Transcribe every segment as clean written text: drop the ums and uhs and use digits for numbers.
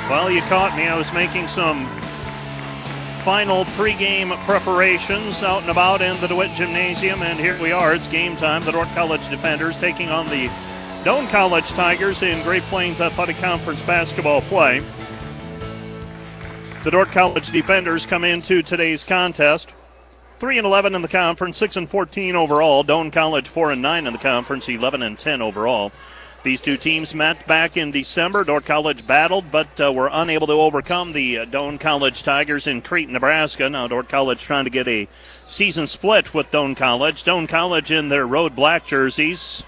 Well, you caught me. I was making some final pregame preparations out and about in the DeWitt Gymnasium, and here we are. It's game time. The Dordt College Defenders taking on the Doane College Tigers in Great Plains Athletic Conference basketball play. The Dordt College Defenders come into today's contest 3-11 in the conference, 6-14 overall. Doane College 4-9 in the conference, 11-10 overall. These two teams met back in December. Dordt College battled, but were unable to overcome the Doane College Tigers in Crete, Nebraska. Now Dordt College trying to get a season split with Doane College. Doane College in their road black jerseys.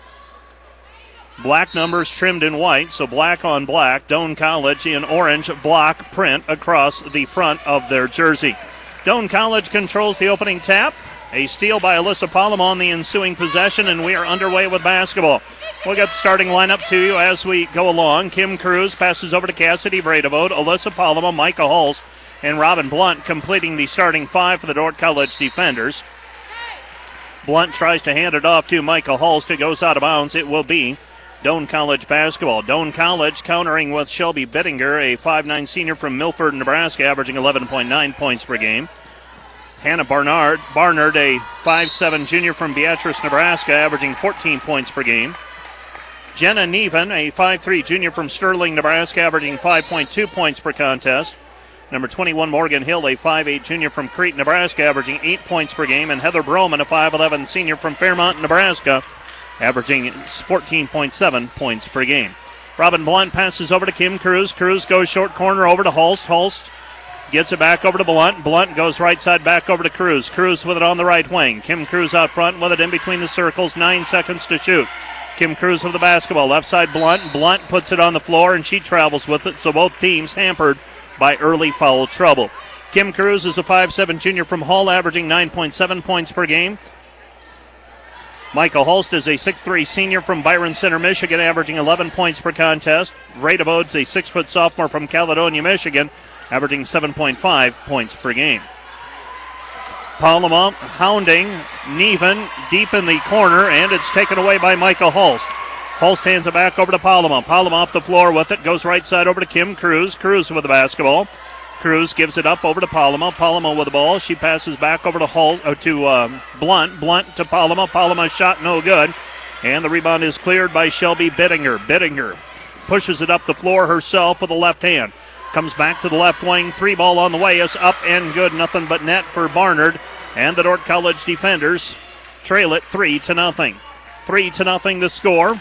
Black numbers trimmed in white, so black on black. Doane College in orange block print across the front of their jersey. Doane College controls the opening tap. A steal by Alyssa Palom on the ensuing possession, and we are underway with basketball. We'll get the starting lineup to you as we go along. Kim Cruz passes over to Cassidy Vredevode, Alyssa Palom, Micah Hulst, and Robin Blunt completing the starting five for the Dordt College Defenders. Blunt tries to hand it off to Micah Hulst. It goes out of bounds. It will be Doane College basketball. Doane College countering with Shelby Bittinger, a 5'9 senior from Milford, Nebraska, averaging 11.9 points per game. Hannah Barnard, a 5'7 junior from Beatrice, Nebraska, averaging 14 points per game. Jenna Neven, a 5'3 junior from Sterling, Nebraska, averaging 5.2 points per contest. Number 21, Morgan Hill, a 5'8 junior from Crete, Nebraska, averaging 8 points per game. And Heather Broman, a 5'11 senior from Fairmont, Nebraska, averaging 14.7 points per game. Robin Blunt passes over to Kim Cruz. Cruz goes short corner over to Hulst. Hulst gets it back over to Blunt. Blunt goes right side back over to Cruz. Cruz with it on the right wing. Kim Cruz out front with it in between the circles. 9 seconds to shoot. Kim Cruz with the basketball. Left side Blunt. Blunt puts it on the floor and she travels with it. So both teams hampered by early foul trouble. Kim Cruz is a 5'7 junior from Hull, averaging 9.7 points per game. Michael Hulst is a 6'3 senior from Byron Center, Michigan, averaging 11 points per contest. Vredevode's a 6' sophomore from Caledonia, Michigan, averaging 7.5 points per game. Paloma hounding Neven deep in the corner, and it's taken away by Michael Hulst. Hulst hands it back over to Paloma. Paloma off the floor with it, goes right side over to Kim Cruz. Cruz with the basketball. Cruz gives it up over to Paloma. Paloma with the ball. She passes back over to Blunt. Blunt to Paloma. Paloma's shot no good. And the rebound is cleared by Shelby Bittinger. Bittinger pushes it up the floor herself with the left hand. Comes back to the left wing. 3 ball on the way is up and good. Nothing but net for Barnard. And the Dordt College Defenders trail it 3-0. 3-0 the score.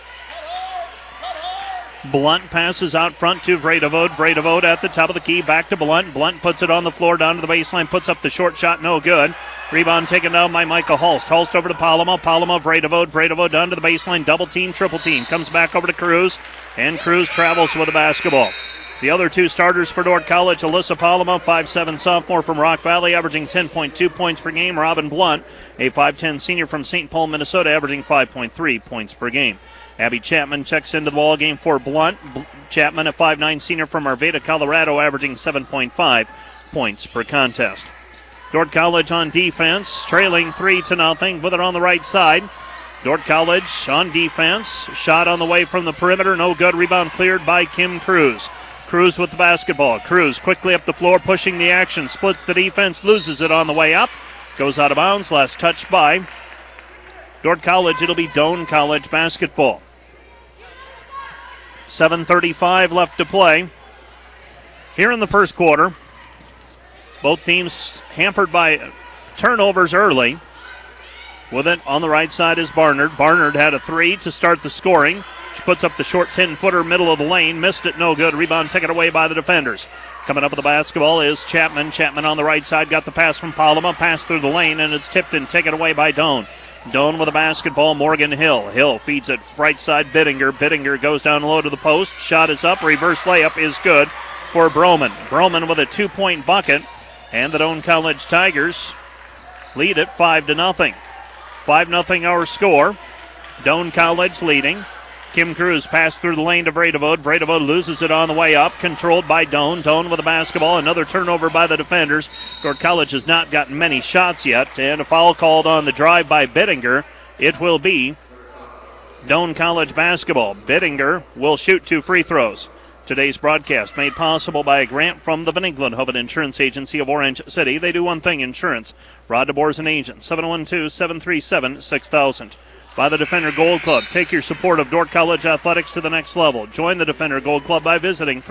Blunt passes out front to Vredevode. Vredevode at the top of the key, back to Blunt. Blunt puts it on the floor, down to the baseline, puts up the short shot, no good. Rebound taken down by Michael Hulst. Hulst over to Paloma. Paloma, Vredevode. Vredevode down to the baseline, double team, triple team. Comes back over to Cruz, and Cruz travels with the basketball. The other two starters for Dordt College, Alyssa Paloma, 5'7 sophomore from Rock Valley, averaging 10.2 points per game. Robin Blunt, a 5'10 senior from St. Paul, Minnesota, averaging 5.3 points per game. Abby Chapman checks into the ball game for Blunt. Chapman, a 5'9 senior from Arvada, Colorado, averaging 7.5 points per contest. Dordt College on defense, trailing 3-0 with it on the right side. Dordt College on defense, shot on the way from the perimeter, no good. Rebound cleared by Kim Cruz. Cruz with the basketball. Cruz quickly up the floor, pushing the action, splits the defense, loses it on the way up. Goes out of bounds, last touch by Dordt College. It'll be Doane College basketball. 7:35 left to play here in the first quarter. Both teams hampered by turnovers early. With it on the right side is Barnard. Barnard had a 3 to start the scoring. She puts up the short 10-footer, middle of the lane. Missed it, no good. Rebound taken away by the defenders. Coming up with the basketball is Chapman. Chapman on the right side got the pass from Paloma. Pass through the lane, and it's tipped and taken away by Doane. Doane with the basketball, Morgan Hill. Hill feeds it right side, Bittinger. Bittinger goes down low to the post. Shot is up, reverse layup is good for Broman. Broman with a 2-point bucket, and the Doane College Tigers lead it 5-0. 5-0 our score. Doane College leading. Kim Cruz passed through the lane to Vredevode. Vredevode loses it on the way up, controlled by Doane. Doane with the basketball, another turnover by the defenders. Dordt College has not gotten many shots yet, and a foul called on the drive by Bittinger. It will be Doane College basketball. Bittinger will shoot 2 free throws. Today's broadcast made possible by a grant from the Van Englenhoven Insurance Agency of Orange City. They do one thing, insurance. Rod DeBoer, an agent, 712-737-6000. By the Defender Gold Club. Take your support of Dordt College athletics to the next level. Join the Defender Gold Club by visiting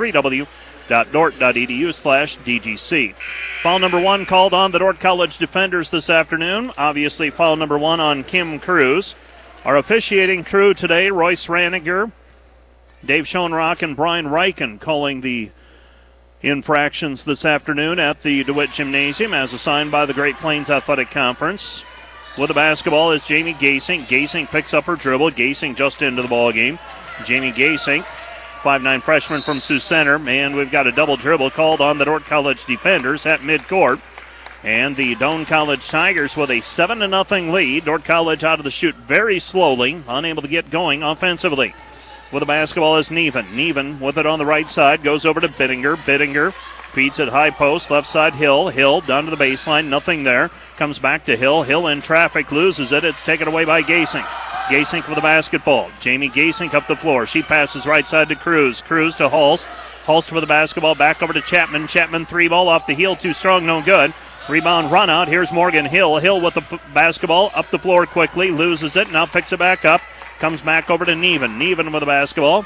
www.dort.edu/DGC. Foul number 1 called on the Dordt College defenders this afternoon. Obviously, foul number 1 on Kim Cruz. Our officiating crew today, Royce Raniger, Dave Schoenrock, and Brian Reichen calling the infractions this afternoon at the DeWitt Gymnasium as assigned by the Great Plains Athletic Conference. With the basketball is Jamie Gasink. Gasink picks up her dribble. Gasink just into the ball game. Jamie Gasink, 5'9" freshman from Sioux Center. And we've got a double dribble called on the Dordt College defenders at midcourt. And the Doane College Tigers with a 7-0 lead. Dordt College out of the chute very slowly, unable to get going offensively. With the basketball is Neven. Neven with it on the right side, goes over to Bittinger. Bittinger feeds it high post, left side Hill. Hill down to the baseline, nothing there. Comes back to Hill. Hill in traffic, loses it. It's taken away by Gasink. Gasink with the basketball. Jamie Gasink up the floor. She passes right side to Cruz. Cruz to Hulst. Hulst with the basketball back over to Chapman. Chapman 3-ball off the heel, too strong, no good. Rebound run out. Here's Morgan Hill. Hill with the basketball up the floor quickly, loses it, now picks it back up. Comes back over to Neven. Neven with the basketball.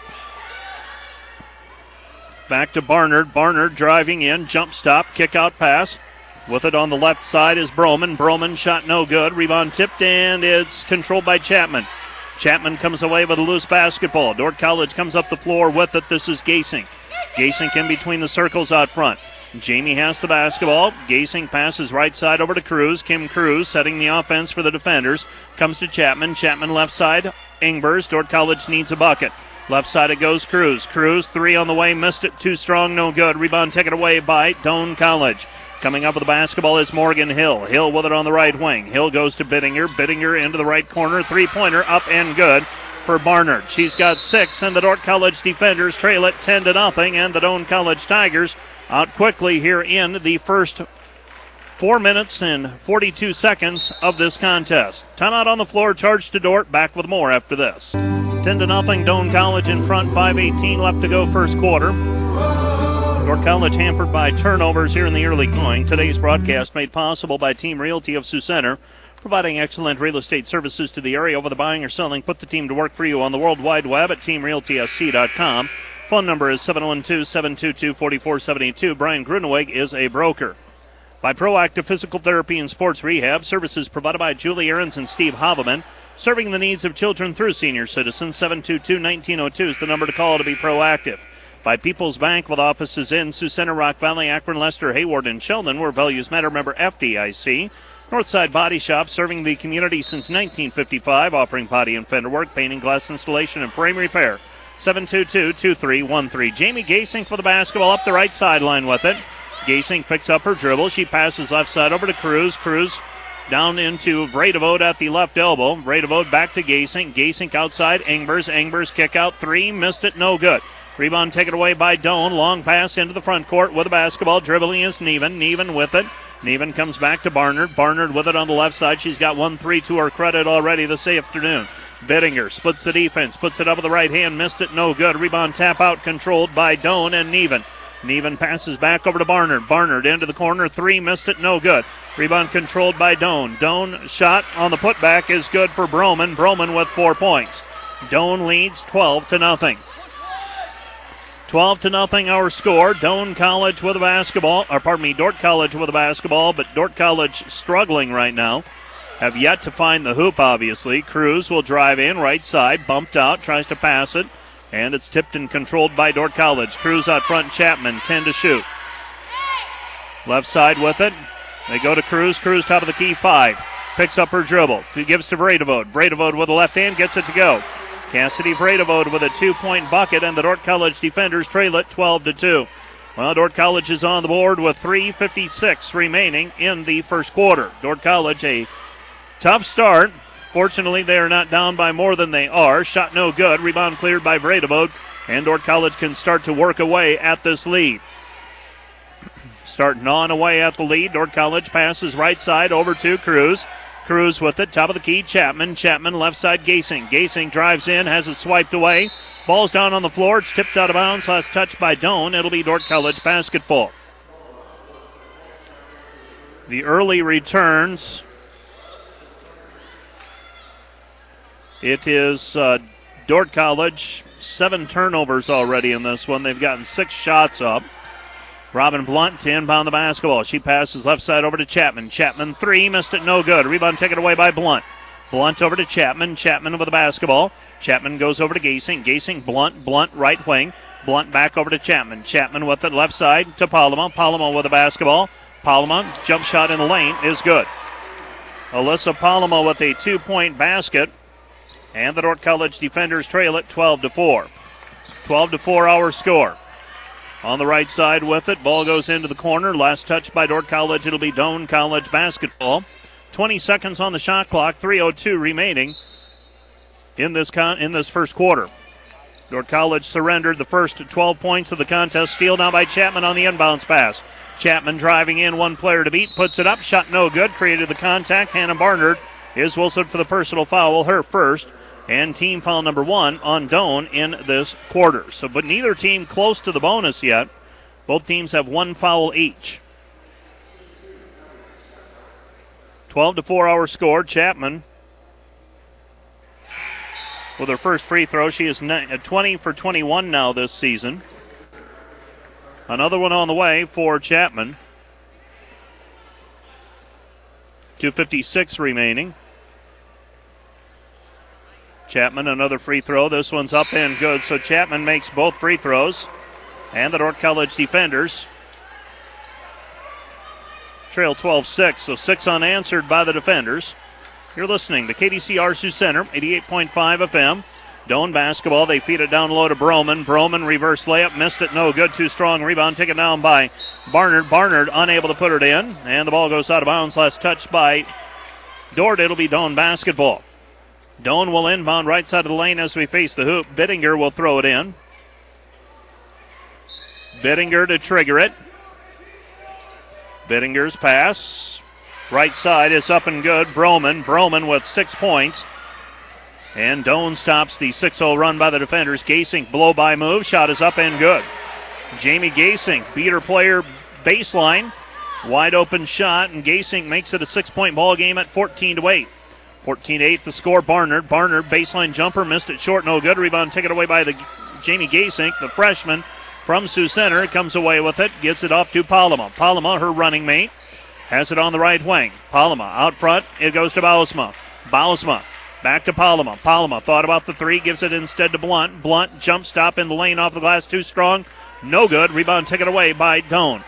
Back to Barnard. Barnard driving in. Jump stop. Kick out pass. With it on the left side is Broman. Broman shot no good. Rebound tipped and it's controlled by Chapman. Chapman comes away with a loose basketball. Dordt College comes up the floor with it. This is Gasink. Gasink in between the circles out front. Jamie has the basketball. Gasink passes right side over to Cruz. Kim Cruz setting the offense for the defenders. Comes to Chapman. Chapman left side. Ingbers. Dordt College needs a bucket. Left side it goes Cruz. Cruz 3 on the way. Missed it. Too strong. No good. Rebound taken away by Doane College. Coming up with the basketball is Morgan Hill. Hill with it on the right wing. Hill goes to Bittinger. Bittinger into the right corner. 3-pointer up and good for Barnard. She's got 6, and the Dordt College defenders trail it 10-0, and the Doane College Tigers out quickly here in the first 4 minutes and 42 seconds of this contest. Timeout on the floor, charge to Dordt. Back with more after this. 10-0, Doane College in front, 5:18 left to go first quarter. Dordt College hampered by turnovers here in the early going. Today's broadcast made possible by Team Realty of Sioux Center, providing excellent real estate services to the area. Over the buying or selling, put the team to work for you on the World Wide Web at teamrealtysc.com. Phone number is 712-722-4472. Brian Gruneweg is a broker. By Proactive Physical Therapy and Sports Rehab, services provided by Julie Ahrens and Steve Haveman, serving the needs of children through senior citizens. 722-1902 is the number to call to be proactive. By People's Bank, with offices in Sioux Center, Rock Valley, Akron, Lester, Hayward, and Sheldon, where values matter. Member FDIC. Northside Body Shop, serving the community since 1955, offering body and fender work, painting, glass installation, and frame repair. 722-2313. Jamie Gasink for the basketball up the right sideline with it. Gasink picks up her dribble. She passes left side over to Cruz. Cruz down into Vredevode at the left elbow. Vredevode back to Gasink. Gasink outside. Ingbers. Ingbers kick out 3. Missed it. No good. Rebound taken away by Doane. Long pass into the front court with the basketball. Dribbling is Neven. Neven with it. Neven comes back to Barnard. Barnard with it on the left side. She's got 1-3 to her credit already this afternoon. Bittinger splits the defense. Puts it up with the right hand. Missed it. No good. Rebound tap out controlled by Doane and Neven. Neven passes back over to Barnard. Barnard into the corner. 3. Missed it. No good. Rebound controlled by Doane. Doane shot on the putback is good for Broman. Broman with 4 points. Doane leads 12-0. 12-0 our score. Doane College with a basketball, Dordt College with a basketball, but Dordt College struggling right now. Have yet to find the hoop, obviously. Cruz will drive in, right side, bumped out, tries to pass it, and it's tipped and controlled by Dordt College. Cruz out front, Chapman, 10 to shoot. Left side with it. They go to Cruz. Cruz top of the key, 5. Picks up her dribble. She gives to Vredevode. Vredevode with the left hand, gets it to go. Cassidy Vredevode with a 2-point bucket, and the Dordt College defenders trail it 12-2. Well, Dordt College is on the board with 3:56 remaining in the first quarter. Dordt College, a tough start. Fortunately, they are not down by more than they are. Shot no good. Rebound cleared by Vredevode, and Dordt College can start to work away at this lead. Start gnawing away at the lead. Dordt College passes right side over to Cruz. Cruz with it, top of the key, Chapman. Chapman left side, Gasink. Gasink drives in, has it swiped away. Ball's down on the floor. It's tipped out of bounds. Last touch by Doane. It'll be Dordt College basketball. The early returns. It is Dordt College. 7 turnovers already in this one. They've gotten 6 shots up. Robin Blunt to inbound the basketball. She passes left side over to Chapman. Chapman 3, missed it, no good. Rebound taken away by Blunt. Blunt over to Chapman. Chapman with the basketball. Chapman goes over to Gasing. Gasing, Blunt. Blunt right wing. Blunt back over to Chapman. Chapman with it left side to Palama. Palama with the basketball. Palama, jump shot in the lane is good. Alyssa Palama with a 2-point basket. And the Dordt College defenders trail it 12-4. 12-4 our score. On the right side with it, ball goes into the corner. Last touch by Dordt College. It'll be Doane College basketball. 20 seconds on the shot clock. 3:02 remaining in this first quarter. Dordt College surrendered the first 12 points of the contest. Steal now by Chapman on the inbounds pass. Chapman driving in, one player to beat, puts it up, shot no good, created the contact. Hannah Barnard is whistled for the personal foul, her first, and team foul number 1 on Doane in this quarter. So, but neither team close to the bonus yet. Both teams have 1 foul each. 12-4 our score. Chapman with her first free throw. She is 20 for 21 now this season. Another one on the way for Chapman. 2:56 remaining. Chapman, another free throw. This one's up and good. So Chapman makes both free throws. And the Dordt College defenders trail 12-6. So 6 unanswered by the defenders. You're listening to KDCR Sioux Center, 88.5 FM. Doane basketball. They feed it down low to Broman. Broman reverse layup. Missed it. No good. Too strong. Rebound taken down by Barnard. Barnard unable to put it in. And the ball goes out of bounds. Last touch by Dordt. It'll be Doane basketball. Doane will inbound right side of the lane as we face the hoop. Bittinger will throw it in. Bittinger to trigger it. Bittinger's pass. Right side is up and good. Broman with 6 points. And Doane stops the 6-0 run by the defenders. Gasink blow-by move. Shot is up and good. Jamie Gasink beat her player baseline. Wide open shot, and Gasink makes it a 6-point ball game at 14-8. 14-8 the score. Barnard baseline jumper, missed it short, no good. Rebound taken away by the Jamie Gasink, the freshman from Sioux Center. Comes away with it, gets it off to Palama. Palama, her running mate, has it on the right wing. Palama out front, it goes to Bausma. Bausma back to Palama. Palama thought about the 3, gives it instead to Blunt. Blunt jump stop in the lane off the glass, too strong, no good. Rebound taken away by Doane.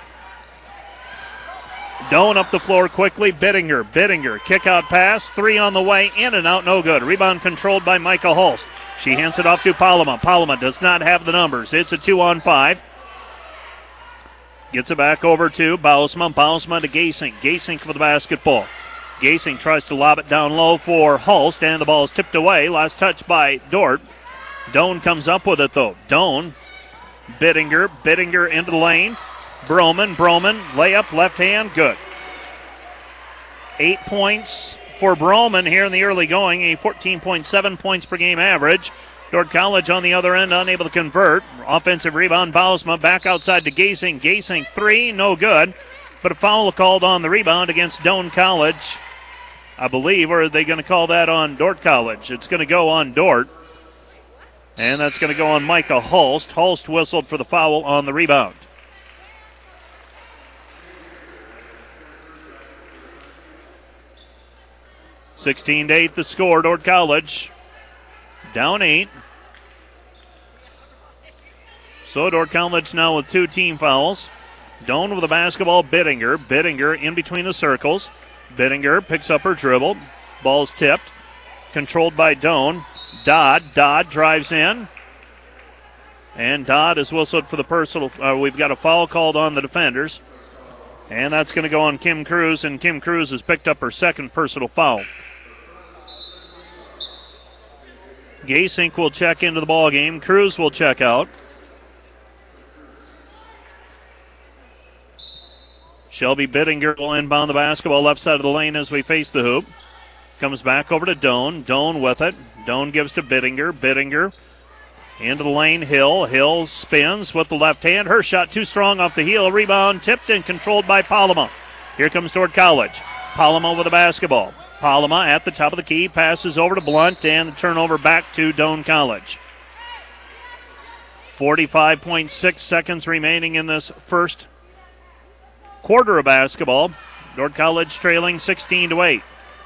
Doane up the floor quickly. Bittinger, kick out pass. 3 on the way, in and out, no good. Rebound controlled by Micah Hulst. She hands it off to Palama. Palama does not have the numbers. It's a 2-on-5. Gets it back over to Bausma. Bausma to Gasink. Gasink for the basketball. Gasink tries to lob it down low for Hulst, and the ball is tipped away. Last touch by Dordt. Doane comes up with it, though. Doane, Bittinger into the lane. Broman, layup, left hand, good. 8 points for Broman here in the early going, a 14.7 points per game average. Dordt College on the other end, unable to convert. Offensive rebound, Bausma back outside to Gasink. Gasink 3, no good. But a foul called on the rebound against Doane College, I believe, or are they going to call that on Dordt College? It's going to go on Dordt. And that's going to go on Micah Hulst. Hulst whistled for the foul on the rebound. (16-8) the score. Dordt College down 8. So Dordt College now with 2 team fouls. Doane with the basketball. Bittinger in between the circles. Bittinger picks up her dribble. Ball's tipped. Controlled by Doane. Dodd drives in. And Dodd is whistled for the personal. We've got a foul called on the defenders. And that's going to go on Kim Cruz. And Kim Cruz has picked up her second personal foul. Gasink will check into the ball game. Cruz will check out. Shelby Bittinger will inbound the basketball left side of the lane as we face the hoop. Comes back over to Doane. Doane with it. Doane gives to Bittinger. Bittinger Into the lane, Hill. Hill spins with the left hand. Her shot too strong off the heel. Rebound tipped and controlled by Palama. Here comes Dordt College. Palama with the basketball. Palama at the top of the key. Passes over to Blunt and the turnover back to Doane College. 45.6 seconds remaining in this first quarter of basketball. Dordt College trailing 16-8.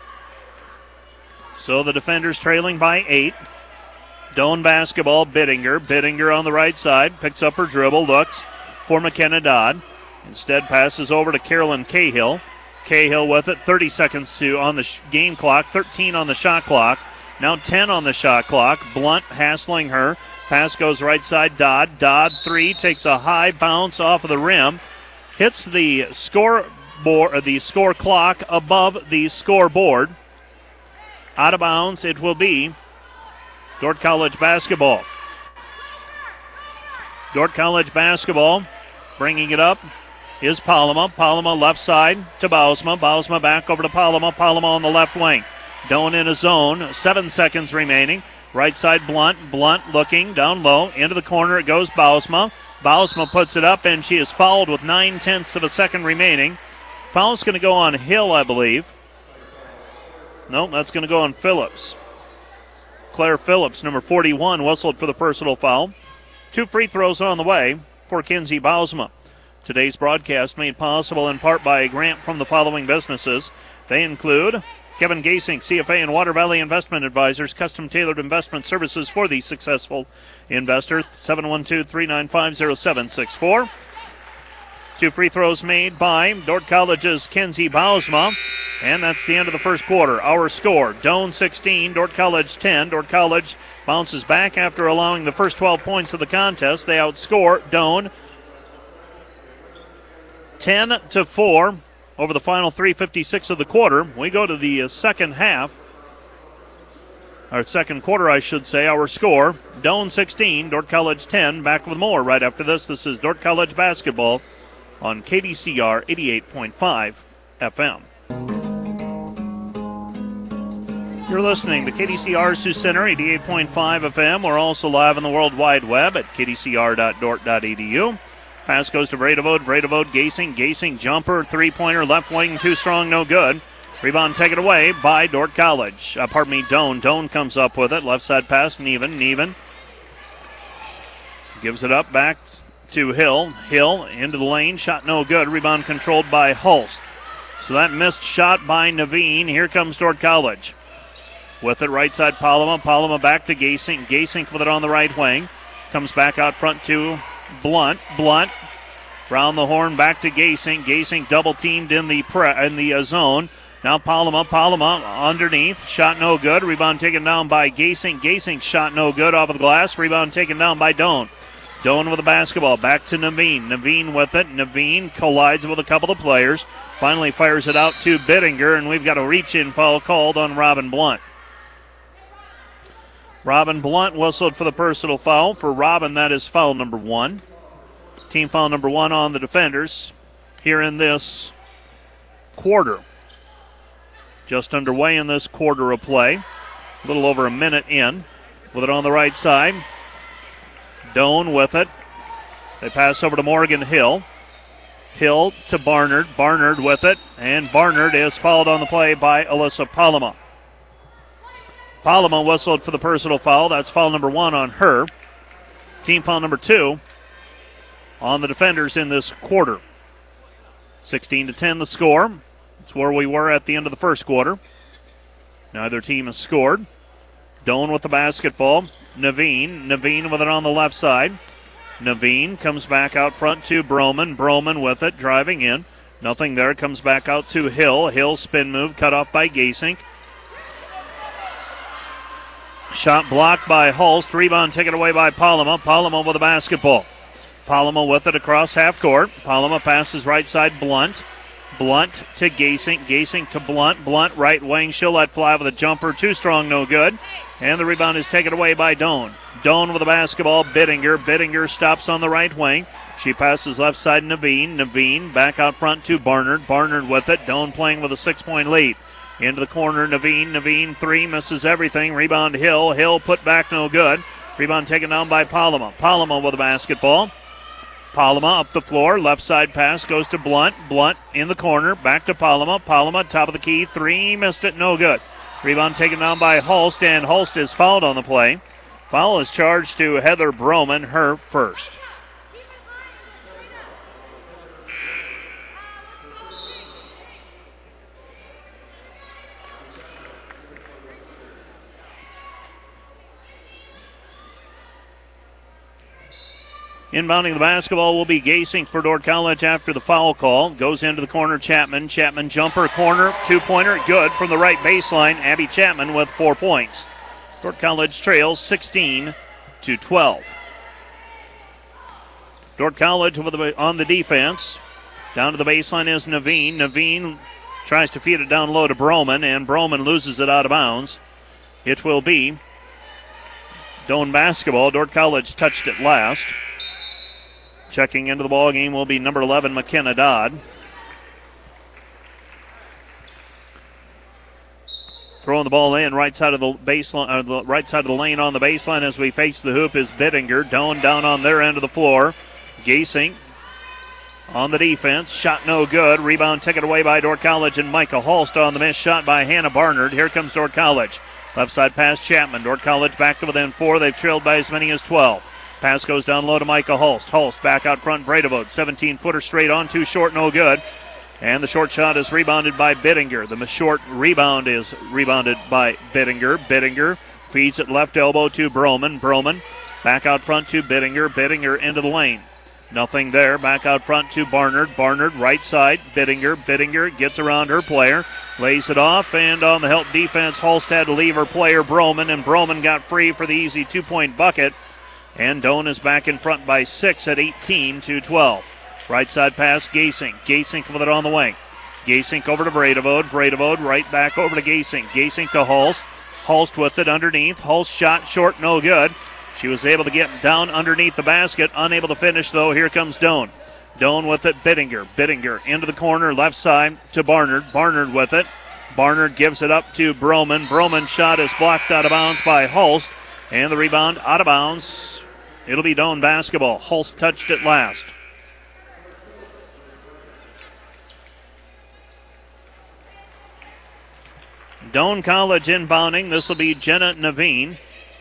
So the defenders trailing by 8. Doane basketball, Bittinger. Bittinger on the right side, picks up her dribble, looks for McKenna Dodd. Instead passes over to Carolyn Cahill. Cahill with it, 30 seconds on the game clock, 13 on the shot clock. Now 10 on the shot clock. Blunt hassling her. Pass goes right side, Dodd. Dodd, 3, takes a high bounce off of the rim. Hits the score clock above the scoreboard. Out of bounds it will be. Dordt College basketball. Dordt College basketball. Bringing it up is Palama. Palama left side to Bausma. Bausma back over to Palama. Palama on the left wing. Doane in a zone. 7 seconds remaining. Right side Blunt. Blunt looking down low. Into the corner it goes Bausma. Bausma puts it up and she is fouled with 9/10 of a second remaining. Foul's going to go on Hill, I believe. No, that's going to go on Phillips. Claire Phillips, number 41, whistled for the personal foul. 2 free throws on the way for Kinsey Bausma. Today's broadcast made possible in part by a grant from the following businesses. They include Kevin Gasing, CFA and Water Valley Investment Advisors, custom tailored investment services for the successful investor, 712-395-0764. 2 free throws made by Dordt College's Kinsey Bausma. And that's the end of the first quarter. Our score, Doane 16, Dordt College 10. Dordt College bounces back after allowing the first 12 points of the contest. They outscore Doane 10-4 over the final 3:56 of the quarter. We go to the second half. Our second quarter, I should say. Our score, Doane 16, Dordt College 10. Back with more right after this. This is Dordt College basketball on KDCR 88.5 FM. You're listening to KDCR Sioux Center 88.5 FM. We're also live on the World Wide Web at kdcr.dort.edu. Pass goes to Vredevode. Vredevode, Gasing, jumper, 3-pointer, left wing, too strong, no good. Rebound taken away by Dordt College. Doane. Doane comes up with it. Left side pass, Neven gives it up back to Hill. Hill into the lane, shot no good. Rebound controlled by Hulst. So that missed shot by Naveen. Here comes Dordt College. With it, right side, Palama. Palama back to Gasing. Gasing with it on the right wing. Comes back out front to Blunt. Blunt round the horn back to Gasing. Gasing double teamed in the zone. Now Palama. Palama underneath. Shot no good. Rebound taken down by Gasing. Gasing shot no good off of the glass. Rebound taken down by Doane. Doane with the basketball. Back to Naveen. Naveen with it. Naveen collides with a couple of players. Finally fires it out to Bittinger, and we've got a reach-in foul called on Robin Blunt. Robin Blunt whistled for the personal foul. For Robin, that is foul number 1. Team foul number 1 on the defenders here in this quarter. Just underway in this quarter of play. A little over a minute in. With it on the right side. Doane with it. They pass over to Morgan Hill. Hill to Barnard. Barnard with it. And Barnard is fouled on the play by Alyssa Palama. Palama whistled for the personal foul. That's foul number 1 on her. Team foul number 2 on the defenders in this quarter. 16-10 the score. That's where we were at the end of the first quarter. Neither team has scored. Doane with the basketball. Naveen with it on the left side. Naveen comes back out front to Broman. Broman with it, driving in. Nothing there. Comes back out to Hill. Hill spin move, cut off by Gasing. Shot blocked by Hulst. Rebound taken away by Palama. Palama with the basketball. Palama with it across half court. Palama passes right side Blunt. Blunt to Gasing. Gasing to Blunt. Blunt right wing. She'll let fly with a jumper. Too strong, no good. And the rebound is taken away by Doane. Doane with the basketball. Bittinger. Bittinger stops on the right wing. She passes left side Naveen. Naveen back out front to Barnard. Barnard with it. Doane playing with a 6-point lead. Into the corner, Naveen. Naveen 3, misses everything. Rebound Hill. Hill put back, no good. Rebound taken down by Palama. Palama with the basketball. Palama up the floor. Left side pass goes to Blunt. Blunt in the corner. Back to Palama. Palama top of the key. Three. Missed it. No good. Rebound taken down by Holst, and Holst is fouled on the play. Foul is charged to Heather Broman, her first. Inbounding the basketball will be Gasing for Dordt College after the foul call. Goes into the corner, Chapman. Chapman jumper, corner, two-pointer, good from the right baseline. Abby Chapman with 4 points. Dordt College trails 16-12. Dordt College on the defense. Down to the baseline is Naveen. Naveen tries to feed it down low to Broman, and Broman loses it out of bounds. It will be Doane basketball. Dordt College touched it last. Checking into the ball game will be number 11, McKenna Dodd. Throwing the ball in, right side of the baseline, or the right side of the lane on the baseline as we face the hoop is Bittinger. Doane down on their end of the floor. Gasing on the defense. Shot no good. Rebound taken away by Dordt College, and Micah Holst on the missed shot by Hannah Barnard. Here comes Dordt College. Left side pass Chapman. Dordt College back to within 4. They've trailed by as many as 12. Pass goes down low to Micah Holst. Holst back out front. Bredevode. 17-footer straight on. Too short. No good. And the short shot is rebounded by Bittinger. The short rebound is rebounded by Bittinger. Bittinger feeds it left elbow to Broman. Broman back out front to Bittinger. Bittinger into the lane. Nothing there. Back out front to Barnard. Barnard right side. Bittinger. Bittinger gets around her player. Lays it off. And on the help defense, Holst had to leave her player Broman. And Broman got free for the easy 2-point bucket. And Doane is back in front by 6 at 18-12. Right side pass, Gasing. Gasing with it on the wing. Gasing over to Bredevode. Bredevode right back over to Gasing. Gasing to Holst. Holst with it underneath. Holst shot short, no good. She was able to get down underneath the basket. Unable to finish, though. Here comes Doane. Doane with it, Bittinger. Bittinger into the corner, left side to Barnard. Barnard with it. Barnard gives it up to Broman. Broman's shot is blocked out of bounds by Holst. And the rebound out of bounds. It'll be Doane basketball. Holst touched it last. Doane College inbounding. This will be Jenna Naveen.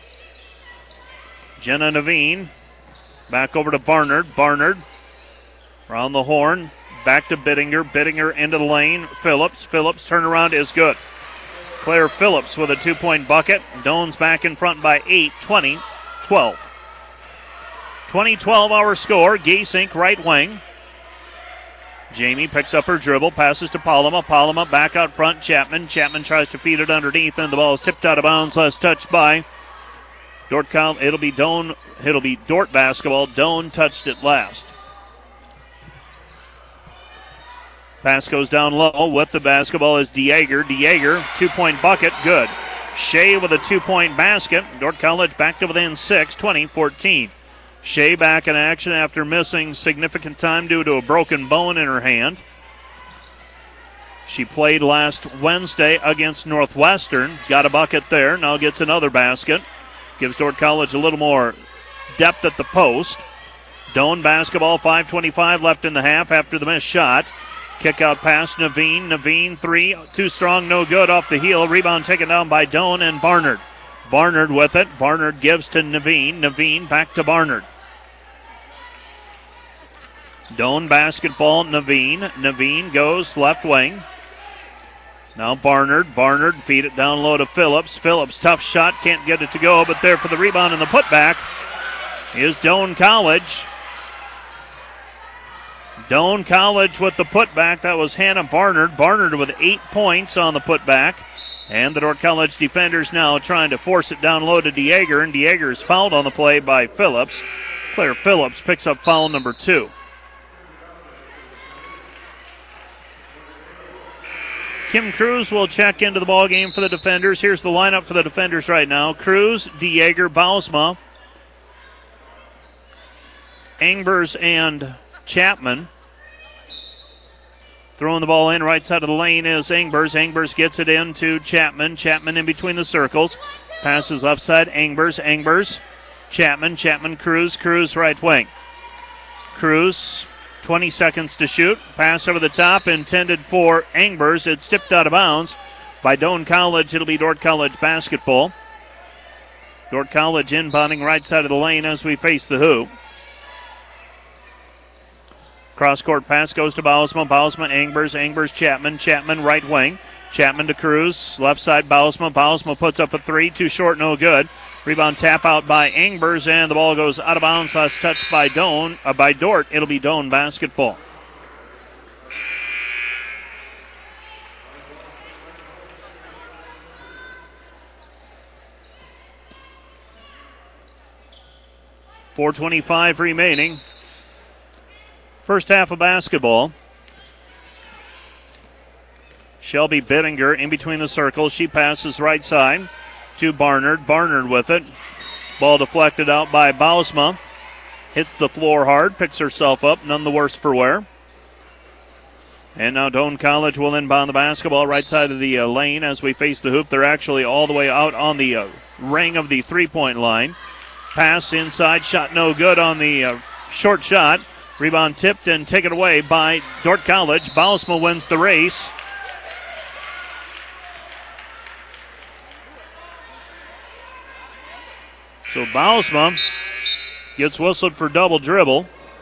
Jenna Naveen back over to Barnard. Barnard around the horn. Back to Bittinger. Bittinger into the lane. Phillips. Phillips turnaround is good. Claire Phillips with a 2-point bucket. Doane's back in front by 8, 20-12. 20-12 our score. Gasink right wing. Jamie picks up her dribble, passes to Palama. Palama back out front. Chapman. Chapman tries to feed it underneath, and the ball is tipped out of bounds. Last touched by Dordt College. It'll be Doane. It'll be Dordt basketball. Doane touched it last. Pass goes down low. With the basketball is DeYager. DeYager, 2-point bucket, good. Shea with a 2-point basket. Dordt College back to within 6, 20-14. Shea back in action after missing significant time due to a broken bone in her hand. She played last Wednesday against Northwestern. Got a bucket there. Now gets another basket. Gives Dordt College a little more depth at the post. Doane basketball, 5:25 left in the half after the missed shot. Kick out pass, Naveen. Naveen, 3. Too strong, no good off the heel. Rebound taken down by Doane and Barnard. Barnard with it. Barnard gives to Naveen. Naveen back to Barnard. Doane basketball, Naveen. Naveen goes left wing. Now Barnard. Barnard feed it down low to Phillips. Phillips, tough shot, can't get it to go, but there for the rebound and the putback is Doane College. Doane College with the putback. That was Hannah Barnard. Barnard with 8 points on the putback. And the Dordt College defenders now trying to force it down low to DeYager, and DeYager is fouled on the play by Phillips. Claire Phillips picks up foul number 2. Kim Cruz will check into the ball game for the defenders. Here's the lineup for the defenders right now. Cruz, DeYager, Bausma, Engbers, and Chapman. Throwing the ball in right side of the lane is Engbers. Engbers gets it in to Chapman. Chapman in between the circles. Passes left side. Engbers. Engbers Chapman, Cruz right wing. Cruz, 20 seconds to shoot. Pass over the top intended for Angbers. It's tipped out of bounds by Doane College. It'll be Dordt College basketball. Dordt College inbounding right side of the lane as we face the hoop. Cross-court pass goes to Bausma, Angbers, Chapman right wing. Chapman to Cruz, left side Bausma puts up a three, too short, no good. Rebound tap out by Angbers, and the ball goes out of bounds. Last touch by Dordt. It'll be Doane basketball. .425 remaining. First half of basketball. Shelby Bittinger in between the circles. She passes right side to Barnard. Barnard with it. Ball deflected out by Bausma. Hits the floor hard. Picks herself up. None the worse for wear. And now Doane College will inbound the basketball right side of the lane as we face the hoop. They're actually all the way out on the ring of the three-point line. Pass inside. Shot no good on the short shot. Rebound tipped and taken away by Dordt College. Bausma wins the race. So Bausma gets whistled for double dribble.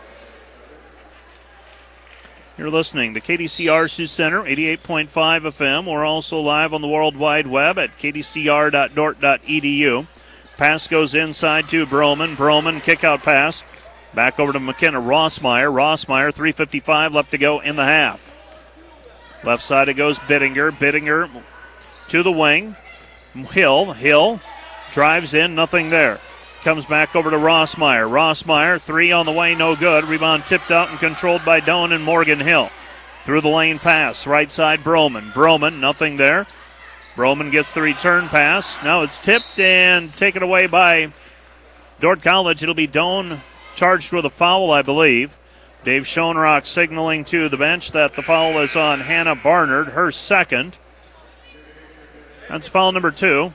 You're listening to KDCR Sioux Center, 88.5 FM. We're also live on the World Wide Web at kdcr.dort.edu. Pass goes inside to Broman. Broman, kick-out pass. Back over to McKenna Rossmeyer. Rossmeyer, 3:55 left to go in the half. Left side it goes Bittinger. Bittinger to the wing. Hill drives in, nothing there. Comes back over to Rossmeyer. Rossmeyer, three on the way, no good. Rebound tipped out and controlled by Doane and Morgan Hill. Through the lane pass, right side Broman. Broman, nothing there. Broman gets the return pass. Now it's tipped and taken away by Dordt College. It'll be Doane charged with a foul, I believe. Dave Schoenrock signaling to the bench that the foul is on Hannah Barnard, her second. That's foul number 2.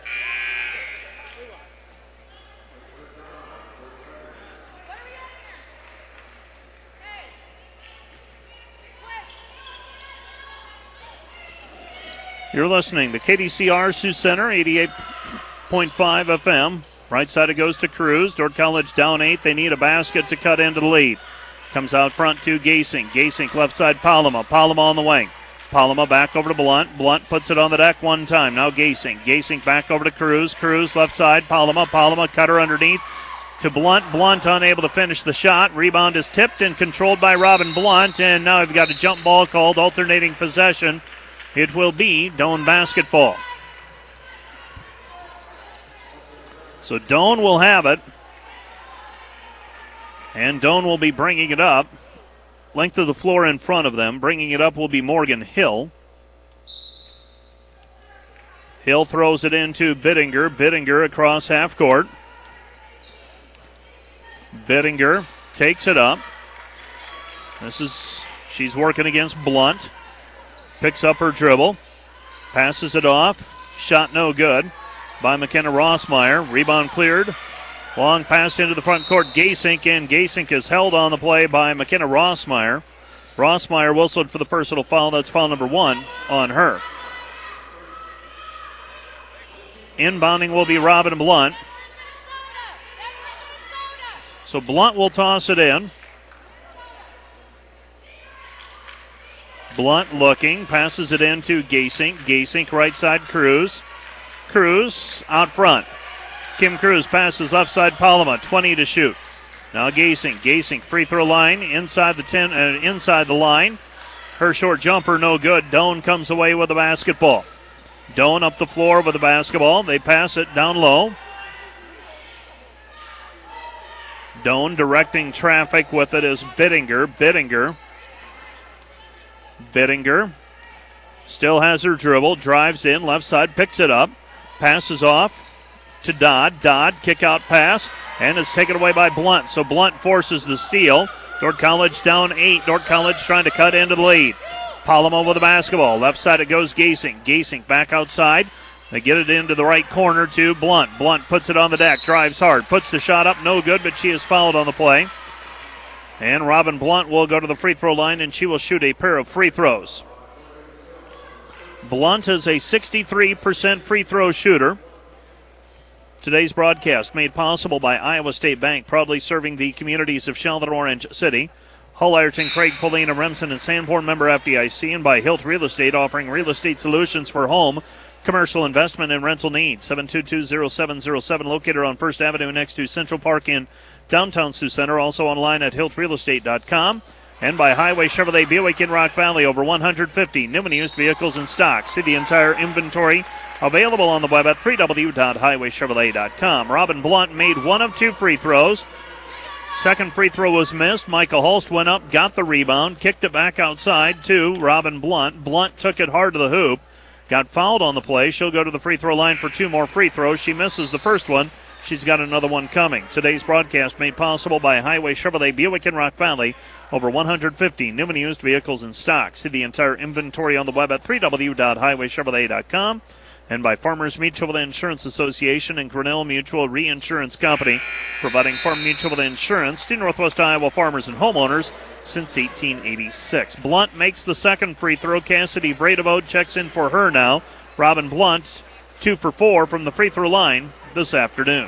You're listening to KDCR Sioux Center, 88.5 FM. Right side it goes to Cruz. Dordt College down 8. They need a basket to cut into the lead. Comes out front to Gasink. Gasink left side Palama. Palama on the wing. Palama back over to Blunt. Blunt puts it on the deck one time. Now Gasink. Gasink back over to Cruz. Cruz left side. Palama. Palama cutter underneath to Blunt. Blunt unable to finish the shot. Rebound is tipped and controlled by Robin Blunt. And now we've got a jump ball called, alternating possession. It will be Doane basketball. So Doane will have it. And Doane will be bringing it up. Length of the floor in front of them. Bringing it up will be Morgan Hill. Hill throws it into Bittinger. Bittinger across half court. Bittinger takes it up. She's working against Blunt. Picks up her dribble. Passes it off. Shot no good by McKenna Rossmeyer. Rebound cleared. Long pass into the front court. Gasink in. Gasink is held on the play by McKenna Rossmeyer. Rossmeyer whistled for the personal foul. That's foul number 1 on her. Inbounding will be Robin Blunt. So Blunt will toss it in. Blunt looking, passes it into Gasink. Gasink right side Cruz. Cruz out front. Kim Cruz passes left side Palama, 20 to shoot. Now Gasink. Gasink free throw line inside the 10, inside the line. Her short jumper no good. Doane comes away with the basketball. Doane up the floor with the basketball. They pass it down low. Doane directing traffic with it is Bittinger. Bittinger still has her dribble, drives in, left side, picks it up, passes off to Dodd. Dodd, kick out pass, and it's taken away by Blunt. So Blunt forces the steal. Dordt College down 8. Dordt College trying to cut into the lead. Palama with the basketball. Left side it goes Gasink. Gasink back outside. They get it into the right corner to Blunt. Blunt puts it on the deck, drives hard, puts the shot up, no good, but she is fouled on the play. And Robin Blunt will go to the free throw line, and she will shoot a pair of free throws. Blunt is a 63% free throw shooter. Today's broadcast made possible by Iowa State Bank, proudly serving the communities of Sheldon, Orange City, Hull, Ireton, Craig, Polina, Remsen, and Sanborn, member FDIC, and by Hilt Real Estate, offering real estate solutions for home, commercial investment, and rental needs. 722-0707, located on First Avenue next to Central Park in downtown Sioux Center. Also online at hiltrealestate.com. And by Highway Chevrolet Buick in Rock Valley, over 150 new and used vehicles in stock. See the entire inventory available on the web at www.highwaychevrolet.com. Robin Blunt made one of two free throws. Second free throw was missed. Micah Holst went up, got the rebound, kicked it back outside to Robin Blunt. Blunt took it hard to the hoop, got fouled on the play. She'll go to the free throw line for two more free throws. She misses the first one. She's got another one coming. Today's broadcast made possible by Highway Chevrolet Buick in Rock Valley. Over 150 new and used vehicles in stock. See the entire inventory on the web at www.highwaychevrolet.com. And by Farmers Mutual Insurance Association and Grinnell Mutual Reinsurance Company, providing farm mutual insurance to Northwest Iowa farmers and homeowners since 1886. Blunt makes the second free throw. Cassidy Vredevode checks in for her now. Robin Blunt, 2 for 4 from the free throw line this afternoon.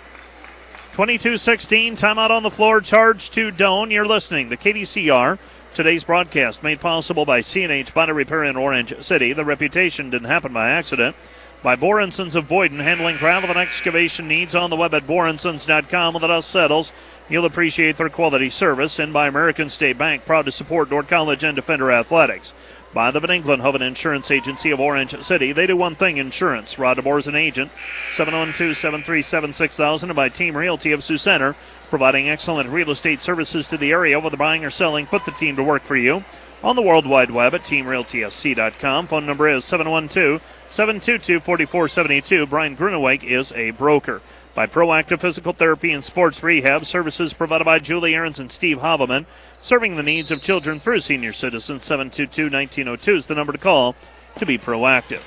22-16, timeout on the floor, charge to Doane. You're listening to KDCR. Today's broadcast made possible by C&H Body Repair in Orange City. The reputation didn't happen by accident. By Borensons of Boyden, handling gravel and excavation needs on the web at borensons.com. When the dust settles, you'll appreciate their quality service. And by American State Bank, proud to support Dordt College and Defender Athletics. By the Van Englenhoven Insurance Agency of Orange City. They do one thing, insurance. Rod DeBoer is an agent. 712-737-6000. And by Team Realty of Sioux Center, providing excellent real estate services to the area. Whether buying or selling, put the team to work for you. On the World Wide Web at teamrealtysc.com. Phone number is 712-722-4472. Brian Gruneweg is a broker. By Proactive Physical Therapy and Sports Rehab, services provided by Julie Ahrens and Steve Haveman, serving the needs of children through senior citizens. 722-1902 is the number to call to be proactive.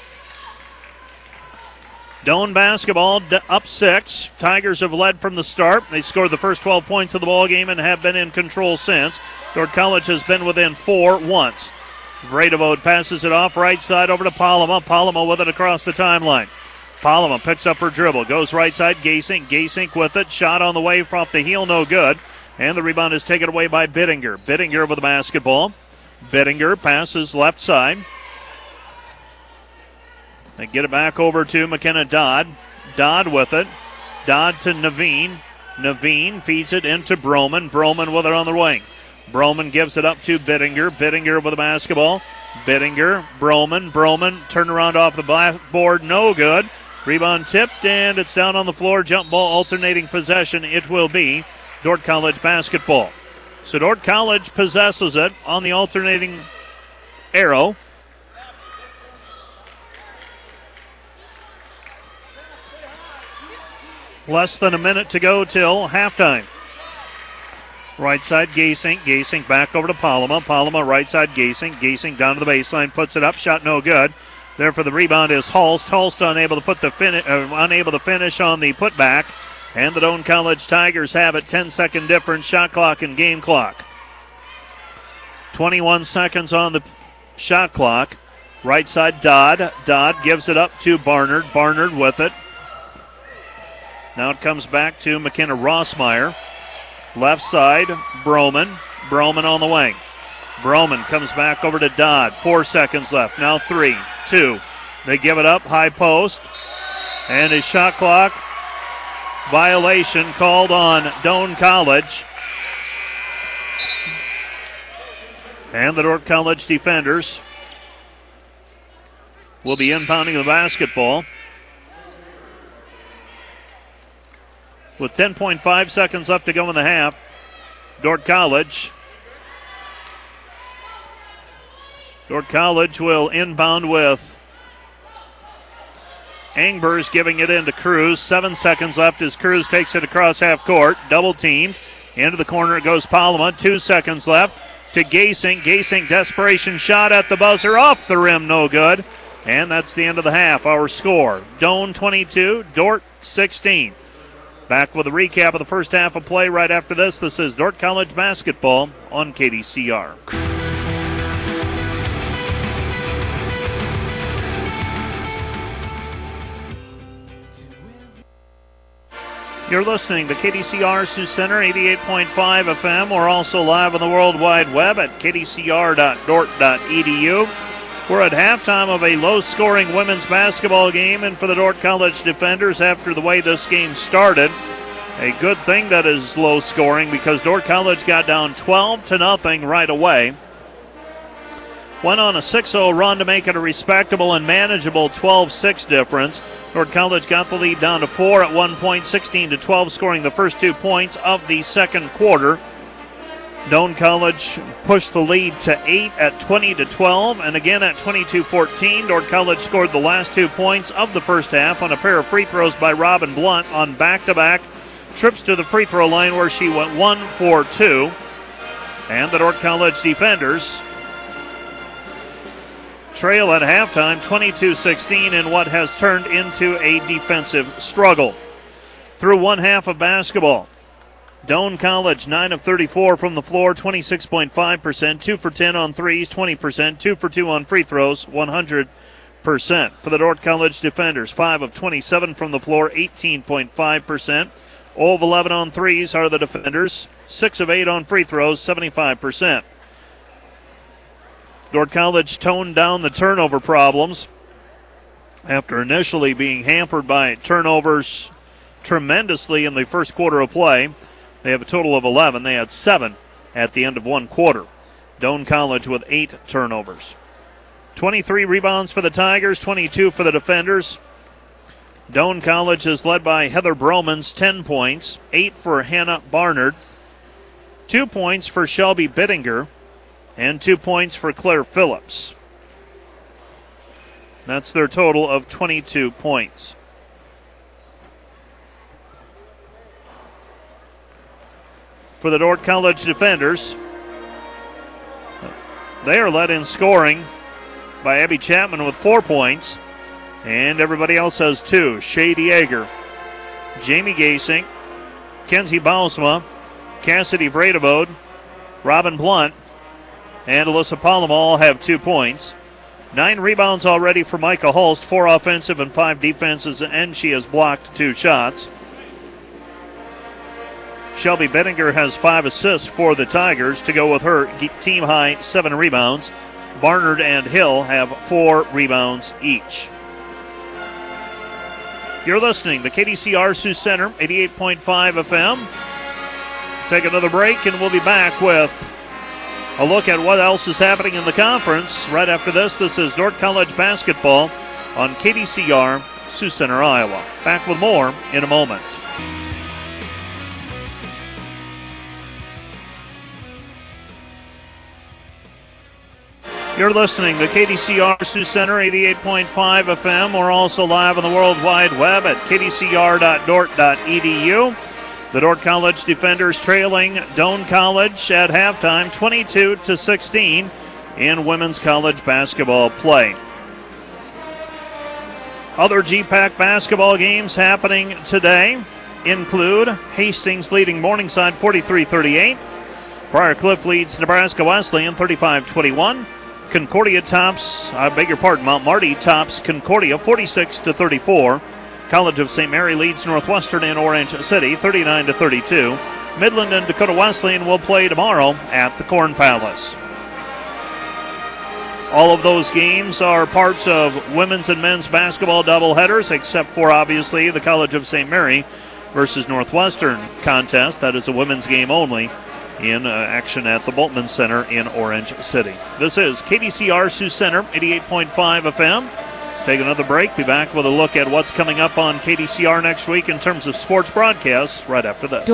Doane basketball up 6. Tigers have led from the start. They scored the first 12 points of the ball game and have been in control since. Dordt College has been within 4 once. Vredevode passes it off right side over to Palama. Palama with it across the timeline. Palama picks up her dribble, goes right side. Gasink. Gasink with it. Shot on the way off the heel, no good. And the rebound is taken away by Bittinger. Bittinger with the basketball. Bittinger passes left side. They get it back over to McKenna Dodd. Dodd with it. Dodd to Naveen. Naveen feeds it into Broman. Broman with it on the wing. Broman gives it up to Bittinger. Bittinger with the basketball. Bittinger, Broman. Broman turned around off the backboard. No good. Rebound tipped, and it's down on the floor. Jump ball alternating possession. It will be Dordt College basketball. So Dordt College possesses it on the alternating arrow. Less than a minute to go till halftime. Right side, Gasink. Gasink back over to Palama. Palama right side, Gasink. Gasink down to the baseline, puts it up. Shot no good. There for the rebound is Holst. Holst unable to finish on the putback. And the Doane College Tigers have it. 10-second difference, shot clock and game clock. 21 seconds on the shot clock. Right side, Dodd. Dodd gives it up to Barnard. Barnard with it. Now it comes back to McKenna Rossmeyer. Left side, Broman. Broman on the wing. Broman comes back over to Dodd. 4 seconds left. Now 3, 2. They give it up. High post. And a shot clock violation called on Doane College. And the Dordt College defenders will be inbounding the basketball. With 10.5 seconds left to go in the half, Dordt College will inbound with Angbers giving it into Cruz. 7 seconds left as Cruz takes it across half court. Double teamed. Into the corner it goes Palama. 2 seconds left to Gasink. Gasink desperation shot at the buzzer. Off the rim, no good. And that's the end of the half. Our score, Doane 22, Dordt 16. Back with a recap of the first half of play right after this. This is Dordt College basketball on KDCR. You're listening to KDCR Sioux Center 88.5 FM. We're also live on the World Wide Web at kdcr.dort.edu. We're at halftime of a low-scoring women's basketball game, and for the Dordt College defenders, after the way this game started, a good thing that is low-scoring because Dordt College got down 12-0 right away. Went on a 6-0 run to make it a respectable and manageable 12-6 difference. Dordt College got the lead down to 4 at one point, 16-12, scoring the first 2 points of the second quarter. Doane College pushed the lead to 8 at 20-12, and again at 22-14. Dordt College scored the last 2 points of the first half on a pair of free throws by Robin Blunt on back-to-back trips to the free throw line where she went 1 for 2. And the Dordt College defenders trail at halftime 22-16 in what has turned into a defensive struggle. Through one half of basketball, Doane College 9 of 34 from the floor, 26.5%, 2 for 10 on threes, 20%, 2 for 2 on free throws, 100%. For the Dordt College defenders, 5 of 27 from the floor, 18.5%. 0 of 11 on threes are the defenders, 6 of 8 on free throws, 75%. Dordt College toned down the turnover problems after initially being hampered by turnovers tremendously in the first quarter of play. They have a total of 11. They had 7 at the end of one quarter. Doane College with 8 turnovers. 23 rebounds for the Tigers, 22 for the defenders. Doane College is led by Heather Bromans, 10 points, 8 for Hannah Barnard, 2 points for Shelby Bittinger, and 2 points for Claire Phillips. That's their total of 22 points. For the Dordt College defenders, they are led in scoring by Abby Chapman with 4 points, and everybody else has 2. Shay Dieger, Jamie Gasink, Kenzie Bausma, Cassidy Vredevode, Robin Blunt, and Alyssa Palom all have 2 points. 9 rebounds already for Micah Hulst, 4 offensive and 5 defenses, and she has blocked 2 shots. Shelby Bittinger has 5 assists for the Tigers to go with her team-high 7 rebounds. Barnard and Hill have 4 rebounds each. You're listening to KDCR Sioux Center, 88.5 FM. Take another break, and we'll be back with a look at what else is happening in the conference. Right after this, this is Dordt College basketball on KDCR Sioux Center, Iowa. Back with more in a moment. You're listening to KDCR Sioux Center, 88.5 FM. We're also live on the World Wide Web at kdcr.dort.edu. The Dordt College defenders trailing Doane College at halftime, 22-16 in women's college basketball play. Other GPAC basketball games happening today include Hastings leading Morningside 43-38. Briar Cliff leads Nebraska Wesleyan 35-21. Mount Marty tops Concordia 46-34. College of St. Mary leads Northwestern in Orange City 39-32. Midland and Dakota Wesleyan will play tomorrow at the Corn Palace. All of those games are parts of women's and men's basketball doubleheaders, except for obviously the College of St. Mary versus Northwestern contest. That is a women's game only in action at the Bultman Center in Orange City. This is KDCR Sioux Center, 88.5 FM. Let's take another break. Be back with a look at what's coming up on KDCR next week in terms of sports broadcasts right after this.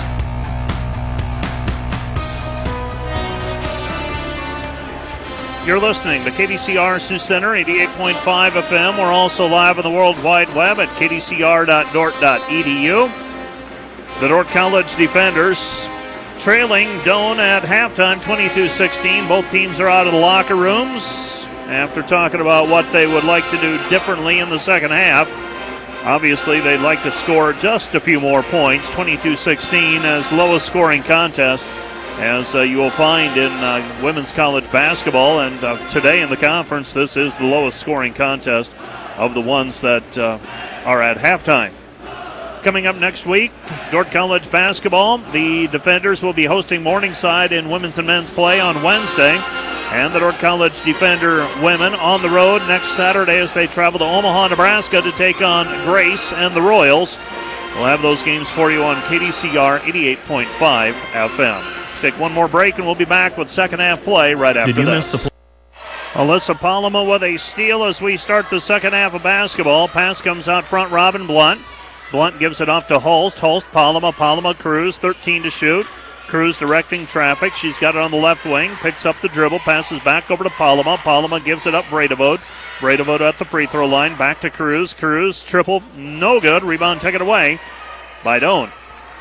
You're listening to KDCR Sioux Center, 88.5 FM. We're also live on the World Wide Web at kdcr.dort.edu. The Dordt College defenders trailing Doane at halftime, 22-16. Both teams are out of the locker rooms. after talking about what they would like to do differently in the second half. Obviously, they'd like to score just a few more points. 22-16 as lowest scoring contest, as you will find in women's college basketball. And today in the conference, this is the lowest scoring contest of the ones that are at halftime. Coming up next week, Dordt College basketball. The Defenders will be hosting Morningside in women's and men's play on Wednesday. And the Dordt College Defender women on the road next Saturday as they travel to Omaha, Nebraska to take on Grace and the Royals. We'll have those games for you on KDCR 88.5 FM. Let's take one more break and we'll be back with second half play right after this. Alyssa Palama with a steal as we start the second half of basketball. Pass comes out front, Robin Blunt. Blunt gives it off to Holst. Holst, Palama, Cruz, 13 to shoot. Cruz directing traffic. She's got it on the left wing. Picks up the dribble. Passes back over to Palama. Palama gives it up Bredevode. Bredevode at the free throw line. Back to Cruz. Cruz triple. No good. Rebound taken away by Doane.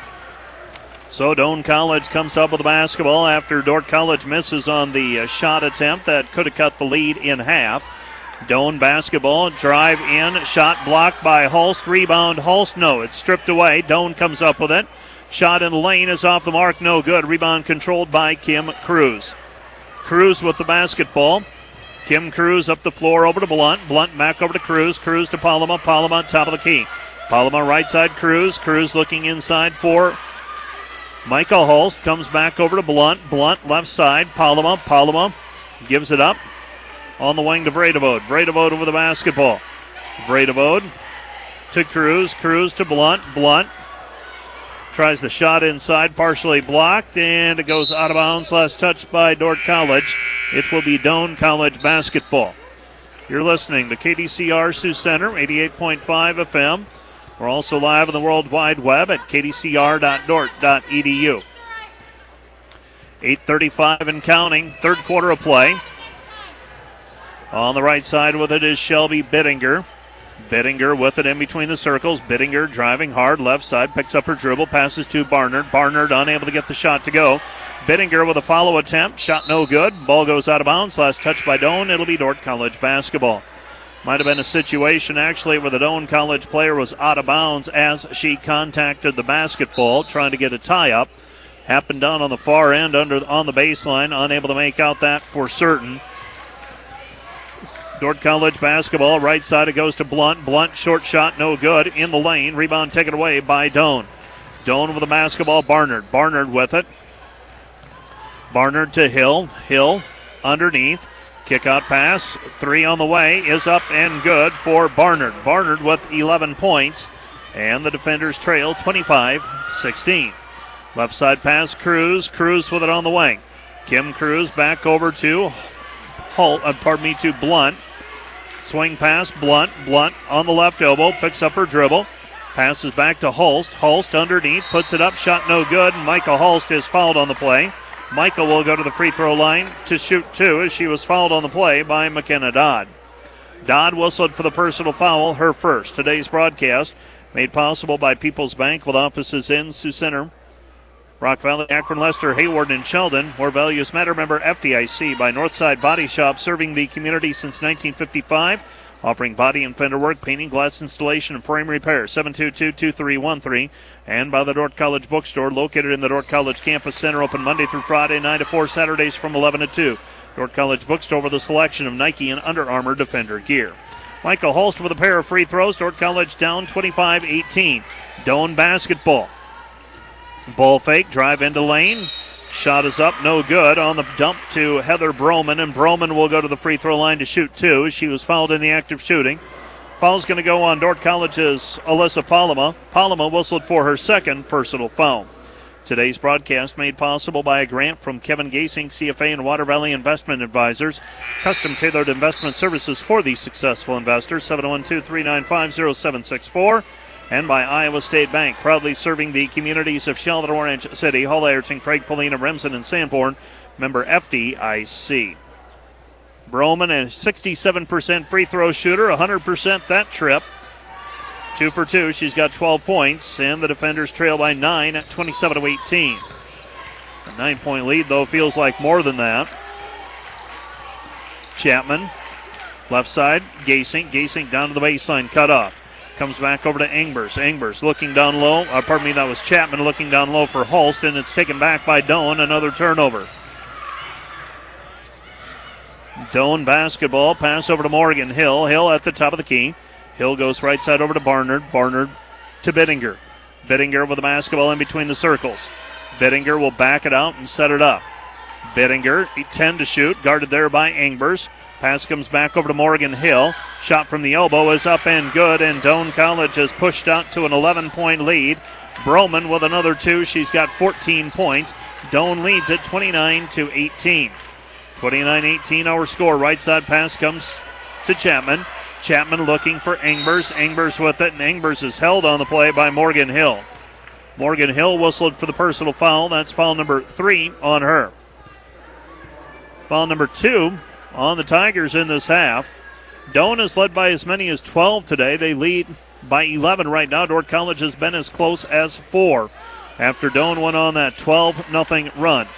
So Doane College comes up with the basketball after Dordt College misses on the shot attempt that could have cut the lead in half. Doane basketball. Drive in. Shot blocked by Holst. Rebound Holst. No, it's stripped away. Doane comes up with it. Shot in the lane is off the mark, no good. Rebound controlled by Kim Cruz. Cruz with the basketball. Kim Cruz up the floor over to Blunt. Blunt back over to Cruz. Cruz to Palama. Palama top of the key. Palama right side Cruz. Cruz looking inside for Michael Holst. Comes back over to Blunt. Blunt left side. Palama. Palama gives it up on the wing to Bredevode. Bredevode over the basketball. Bredevode to Cruz. Cruz to Blunt. Blunt tries the shot inside, partially blocked, and it goes out of bounds. Last touched by Dordt College. It will be Doane College basketball. You're listening to KDCR Sioux Center, 88.5 FM. We're also live on the World Wide Web at kdcr.dort.edu. 8:35 and counting, third quarter of play. On the right side with it is Shelby Bittinger. Bittinger with it in between the circles. Bittinger driving hard left side, picks up her dribble, passes to Barnard. Barnard unable to get the shot to go. Bittinger with a follow attempt, shot no good. Ball goes out of bounds. Last touch by Doane. It'll be Dordt College basketball. Might have been a situation actually where the Doane College player was out of bounds as she contacted the basketball, trying to get a tie up. Happened down on the far end on the baseline, unable to make out that for certain. Dordt College basketball, right side it goes to Blunt. Blunt, short shot, no good. In the lane, rebound taken away by Doane. Doane with the basketball, Barnard. Barnard with it. Barnard to Hill. Hill underneath. Kick out pass, three on the way, is up and good for Barnard. Barnard with 11 points, and the Defenders trail 25-16. Left side pass, Cruz. Cruz with it on the wing. Kim Cruz back over to to Blunt. Swing pass, Blunt. Blunt on the left elbow, picks up her dribble. Passes back to Holst. Holst underneath, puts it up, shot no good. Micah Holst is fouled on the play. Micah will go to the free throw line to shoot two as she was fouled on the play by McKenna Dodd. Dodd whistled for the personal foul, her first. Today's broadcast made possible by People's Bank with offices in Sioux Center, Rock Valley, Akron, Lester, Hayward, and Sheldon. Where values matter, member FDIC. By Northside Body Shop, serving the community since 1955. Offering body and fender work, painting, glass installation, and frame repair. 722-2313. And by the Dordt College Bookstore, located in the Dordt College Campus Center, open Monday through Friday, 9 to 4, Saturdays from 11 to 2. Dordt College Bookstore with a selection of Nike and Under Armour Defender gear. Michael Holst with a pair of free throws. Dordt College down 25-18. Doane basketball. Ball fake, drive into lane. Shot is up, no good. On the dump to Heather Broman, and Broman will go to the free throw line to shoot two. She was fouled in the act of shooting. Foul's going to go on Dordt College's Alyssa Palama. Palama whistled for her second personal foul. Today's broadcast made possible by a grant from Kevin Gasing, CFA, and Water Valley Investment Advisors. Custom-tailored investment services for the successful investors. 712-395-0764. And by Iowa State Bank, proudly serving the communities of Sheldon, Orange City, Hull, Ayrton, Craig, Polina, Remsen, and Sanborn. Member FDIC. Broman, a 67% free throw shooter, 100% that trip. 2 for 2. She's got 12 points, and the Defenders trail by 9 at 27-18. A 9-point lead, though, feels like more than that. Chapman Left side, Gasink. Gasink down to the baseline, cut off. Comes back over to Engbers. Engbers looking down low. That was Chapman looking down low for Holst, and it's taken back by Doan. Another turnover. Doan basketball. Pass over to Morgan Hill. Hill at the top of the key. Hill goes right side over to Barnard. Barnard to Bittinger. Bittinger with the basketball in between the circles. Bittinger will back it out and set it up. Bittinger, 10 to shoot. Guarded there by Engbers. Pass comes back over to Morgan Hill. Shot from the elbow is up and good, and Doane College has pushed out to an 11-point lead. Broman with another 2. She's got 14 points. Doane leads at 29-18. 29-18 our score. Right side pass comes to Chapman. Chapman looking for Engbers. Engbers with it, and Engbers is held on the play by Morgan Hill. Morgan Hill whistled for the personal foul. That's foul number 3 on her. Foul number 2 on the Tigers in this half. Doane is led by as many as 12 today. They lead by 11 right now. Dordt College has been as close as 4 after Doane went on that 12-0 run.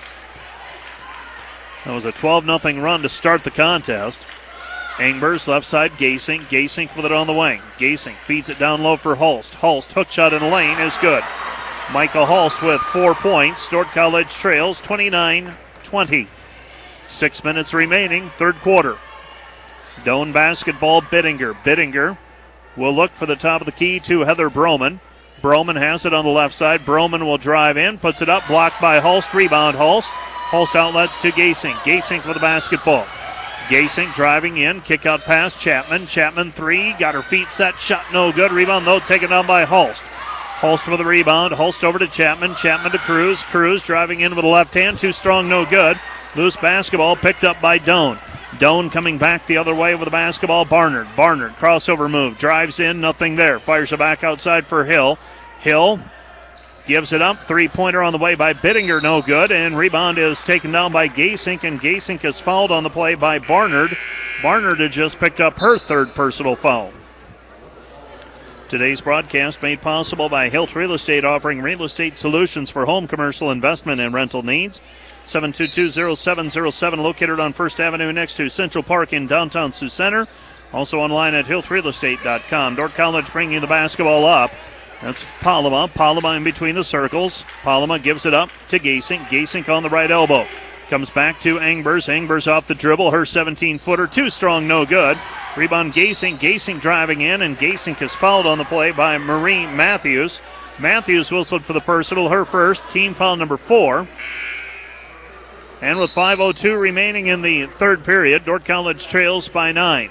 That was a 12-0 run to start the contest. Engbers left side, Gasink. Gasink with it on the wing. Gasink feeds it down low for Holst. Holst, hook shot in the lane is good. Michael Holst with 4 points. Dordt College trails 29-20. 6 minutes remaining, third quarter. Doane basketball, Bittinger. Bittinger will look for the top of the key to Heather Broman. Broman has it on the left side. Broman will drive in, puts it up, blocked by Holst. Rebound Holst. Holst outlets to Gasink. Gasink with the basketball. Gasink driving in, kick out pass, Chapman. Chapman 3, got her feet set, shot no good. Rebound though taken down by Holst. Holst with the rebound. Holst over to Chapman. Chapman to Cruz. Cruz driving in with the left hand. Too strong, no good. Loose basketball picked up by Doane. Doane coming back the other way with the basketball. Barnard. Barnard crossover move. Drives in, nothing there. Fires it back outside for Hill. Hill gives it up. Three-pointer on the way by Bittinger, no good. And rebound is taken down by Gasink, and Gasink is fouled on the play by Barnard. Barnard had just picked up her third personal foul. Today's broadcast made possible by Hilt Real Estate, offering real estate solutions for home, commercial, investment, and rental needs. 722-0707, located on First Avenue next to Central Park in downtown Sioux Center. Also online at hiltrealestate.com. Dordt College bringing the basketball up. That's Palama. Palama in between the circles. Palama gives it up to Gasink. Gasink on the right elbow. Comes back to Engbers. Engbers off the dribble. Her 17-footer. Too strong, no good. Rebound Gasink. Gasink driving in, and Gasink is fouled on the play by Marie Matthews. Matthews whistled for the personal. Her first. Team foul number 4. And with 5:02 remaining in the third period, Dordt College trails by 9.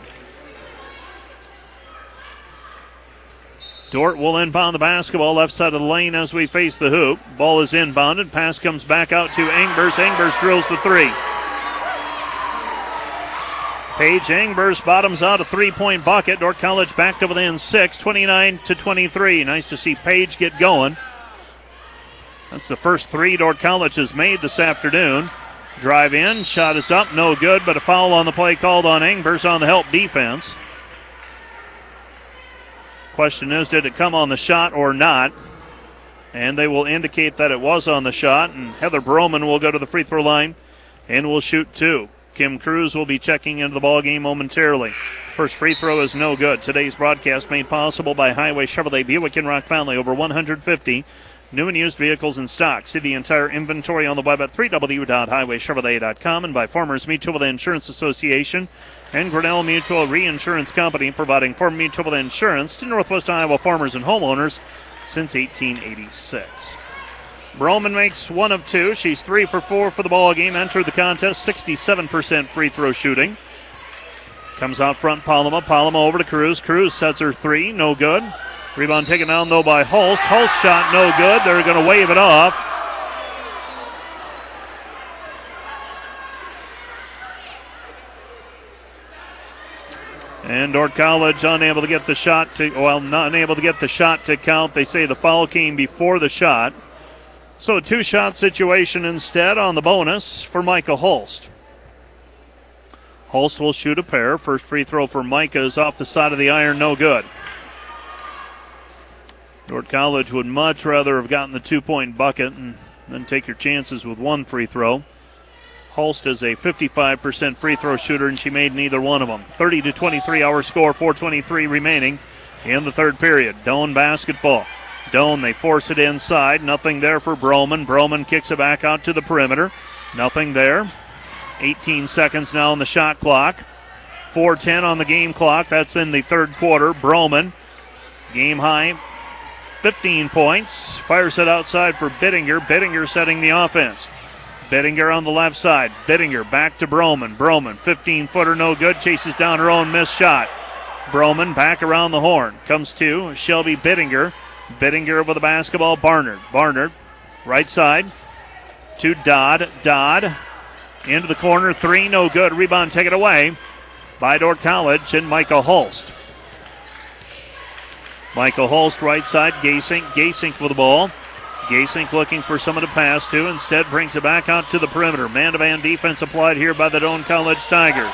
Dordt will inbound the basketball left side of the lane as we face the hoop. Ball is inbounded. Pass comes back out to Engbers. Engbers drills the 3. Paige Engbers bottoms out a 3-point bucket. Dordt College back to within 6, 29-23. Nice to see Paige get going. That's the first 3 Dordt College has made this afternoon. Drive in, shot is up, no good, but a foul on the play called on Engbers on the help defense. Question is, did it come on the shot or not? And they will indicate that it was on the shot, and Heather Broman will go to the free throw line and will shoot 2. Kim Cruz will be checking into the ballgame momentarily. First free throw is no good. Today's broadcast made possible by Highway Chevrolet Buick in Rock Valley. Over 150 new and used vehicles in stock. See the entire inventory on the web at www.highwaychevrolet.com, and by Farmers Mutual Insurance Association and Grinnell Mutual Reinsurance Company, providing farm mutual insurance to Northwest Iowa farmers and homeowners since 1886. Broman makes 1 of 2. She's 3 for 4 for the ball game. Entered the contest, 67% free throw shooting. Comes out front, Palama. Palama over to Cruz. Cruz sets her 3, no good. Rebound taken down, though, by Holst. Holst shot no good. They're going to wave it off. And Dordt College unable to get the shot to, not unable to get the shot to count. They say the foul came before the shot. So a 2-shot situation instead on the bonus for Micah Holst. Holst will shoot a pair. First free throw for Micah is off the side of the iron, no good. Dordt College would much rather have gotten the 2-point bucket and then take your chances with 1 free throw. Holst is a 55% free throw shooter, and she made neither one of them. 30-23 our score, 4:23 remaining in the third period. Doane basketball. Doane, they force it inside. Nothing there for Broman. Broman kicks it back out to the perimeter. Nothing there. 18 seconds now on the shot clock. 4:10 on the game clock. That's in the third quarter. Broman, game high, 15 points. Fires it outside for Bittinger. Bittinger setting the offense. Bittinger on the left side. Bittinger back to Broman. Broman, 15-footer, no good. Chases down her own missed shot. Broman back around the horn. Comes to Shelby Bittinger. Bittinger with the basketball. Barnard. Barnard, right side to Dodd. Dodd into the corner. Three, no good. Rebound taken away by Dordt College and Micah Holst. Michael Holst right side. Gasink. Gasink with the ball. Gasink looking for someone to pass to. Instead brings it back out to the perimeter. Man-to-man defense applied here by the Doane College Tigers.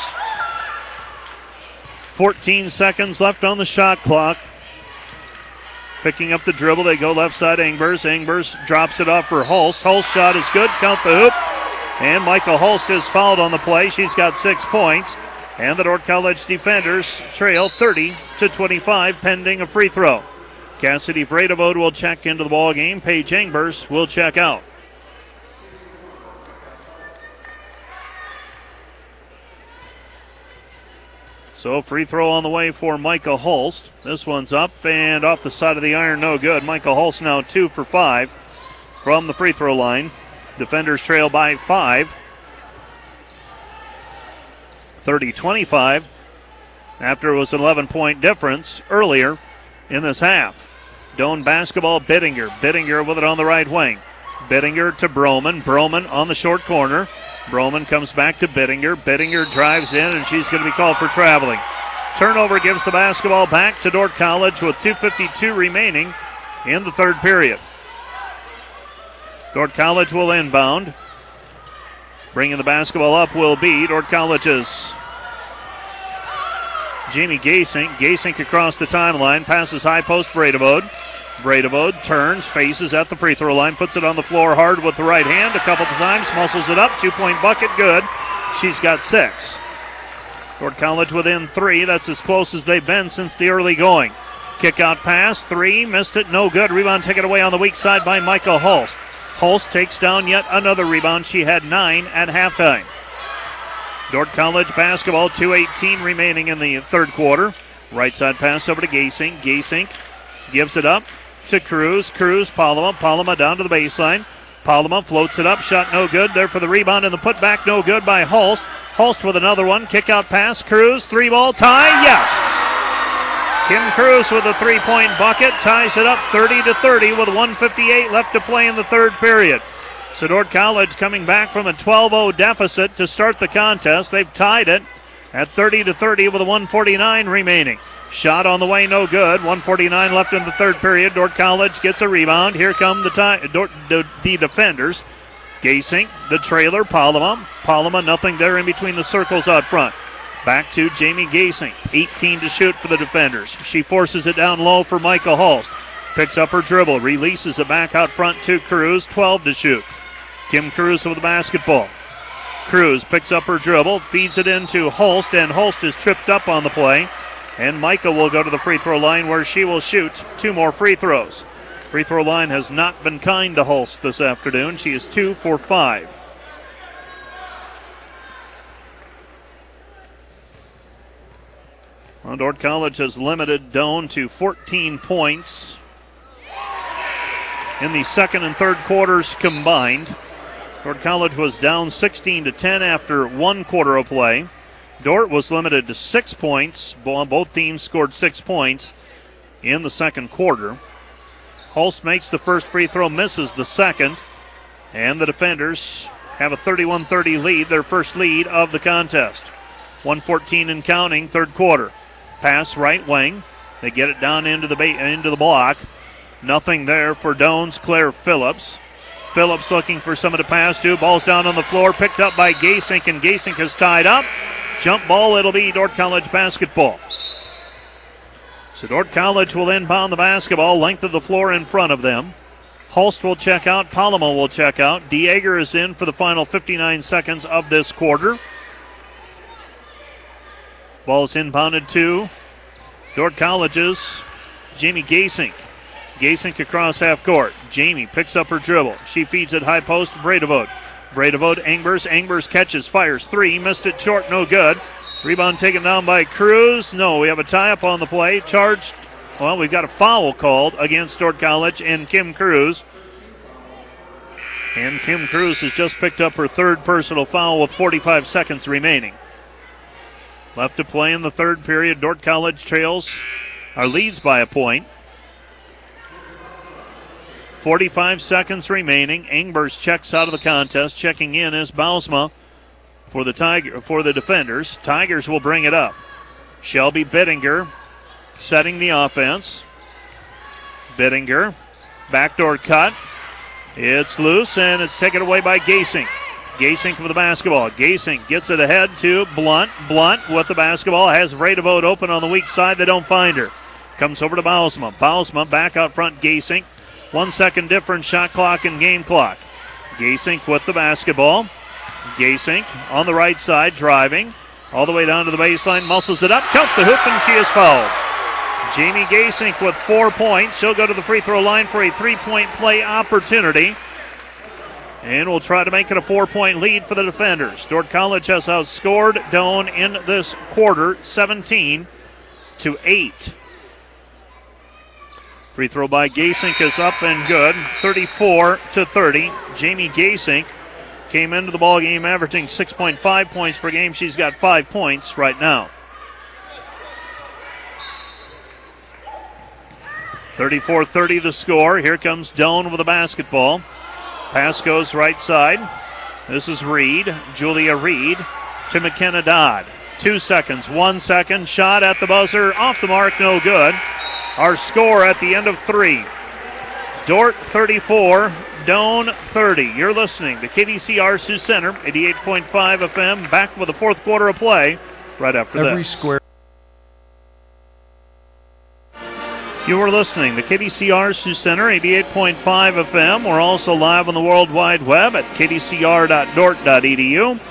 14 seconds left on the shot clock. Picking up the dribble, they go left side. Engbers. Engbers drops it off for Holst. Holst's shot is good. Count the hoop. And Michael Holst is fouled on the play. She's got 6 points. And the Dordt College defenders trail 30-25 pending a free throw. Cassidy Vredevode will check into the ball game. Paige Engbers will check out. So free throw on the way for Micah Holst. This one's up and off the side of the iron, no good. Micah Holst now 2 for 5 from the free throw line. Defenders trail by 5. 30-25 after it was an 11-point difference earlier in this half. Doane basketball, Bittinger. Bittinger with it on the right wing. Bittinger to Broman. Broman on the short corner. Broman comes back to Bittinger. Bittinger drives in, and she's going to be called for traveling. Turnover gives the basketball back to Dordt College with 2:52 remaining in the third period. Dordt College will inbound. Bringing the basketball up will be Dordt College's Jamie Gasink. Gasink across the timeline. Passes high post Vredevode. Vredevode turns, faces at the free throw line, puts it on the floor hard with the right hand a couple of times, muscles it up, 2-point bucket, good. She's got 6. Dordt College within 3. That's as close as they've been since the early going. Kick out pass, 3, missed it, no good. Rebound taken away on the weak side by Michael Holst. Holst takes down yet another rebound. She had 9 at halftime. Dordt College basketball, 2:18 remaining in the third quarter. Right side pass over to Gasink. Gasink gives it up to Cruz. Cruz, Palama down to the baseline. Palama floats it up. Shot no good. There for the rebound and the putback no good by Holst. Holst with another one. Kick out pass. Cruz, 3-ball tie. Yes! Kim Cruz with a 3-point bucket. Ties it up 30-30 with 1:58 left to play in the third period. So Dordt College coming back from a 12-0 deficit to start the contest. They've tied it at 30-30 with a 1:49 remaining. Shot on the way, no good. 1:49 left in the third period. Dordt College gets a rebound. Here come the defenders. Gasink, the trailer, Palama. Palama, nothing there in between the circles out front. Back to Jamie Gasink. 18 to shoot for the defenders. She forces it down low for Micah Holst. Picks up her dribble, releases it back out front to Cruz. 12 to shoot. Kim Cruz with the basketball. Cruz picks up her dribble, feeds it into Holst, and Holst is tripped up on the play. And Micah will go to the free throw line where she will shoot 2 more free throws. Free throw line has not been kind to Holst this afternoon. She is 2 for 5. Well, Dordt College has limited Doane to 14 points in the second and third quarters combined. Dordt College was down 16-10 after 1 quarter of play. Dordt was limited to 6 points. Both teams scored 6 points in the second quarter. Holst makes the first free throw, misses the second, and the defenders have a 31-30 lead, their first lead of the contest. 1:14 and counting, third quarter. Pass right wing. They get it down into the block. Nothing there for Doane's Claire Phillips. Phillips looking for someone to pass to. Ball's down on the floor, picked up by Gasink, and Gasink is tied up. Jump ball, it'll be Dordt College basketball. So Dordt College will inbound the basketball, length of the floor in front of them. Holst will check out. Palama will check out. Dieger is in for the final 59 seconds of this quarter. Ball's inbounded to Dordt College's Jamie Gasink. Gasink across half court. Jamie picks up her dribble. She feeds it high post to Vredevode. Vredevode, Engbers. Engbers catches, fires three. Missed it short, no good. Rebound taken down by Cruz. No, we have a tie-up on the play. Charged. Well, we've got a foul called against Dordt College and Kim Cruz. And Kim Cruz has just picked up her third personal foul with 45 seconds remaining. Left to play in the third period. Dordt College leads by a point. 45 seconds remaining. Engbers checks out of the contest. Checking in is Bausma for the defenders. Tigers will bring it up. Shelby Bittinger setting the offense. Bittinger, backdoor cut. It's loose and it's taken away by Gasink. Gasink with the basketball. Gasink gets it ahead to Blunt. Blunt with the basketball has Vredevode open on the weak side. They don't find her. Comes over to Bausma. Bausma back out front. Gasink. 1 second difference, shot clock and game clock. Gasink with the basketball. Gasink on the right side, driving all the way down to the baseline, muscles it up, count the hoop, and she is fouled. Jamie Gasink with 4 points. She'll go to the free throw line for a 3-point play opportunity. And we'll try to make it a 4-point lead for the defenders. Dordt College has outscored Doane in this quarter, 17-8. Free throw by Gasink is up and good, 34-30. Jamie Gasink came into the ball game averaging 6.5 points per game. She's got 5 points right now. 34-30 the score. Here comes Doane with the basketball. Pass goes right side. This is Reed, Julia Reed to McKenna Dodd. 2 seconds, 1 second, shot at the buzzer, off the mark, no good. Our score at the end of 3. Dordt 34, Doane 30. You're listening to KDCR Sioux Center, 88.5 FM. Back with the fourth quarter of play right after this. You are listening to KDCR Sioux Center, 88.5 FM. We're also live on the World Wide Web at kdcr.dordt.edu.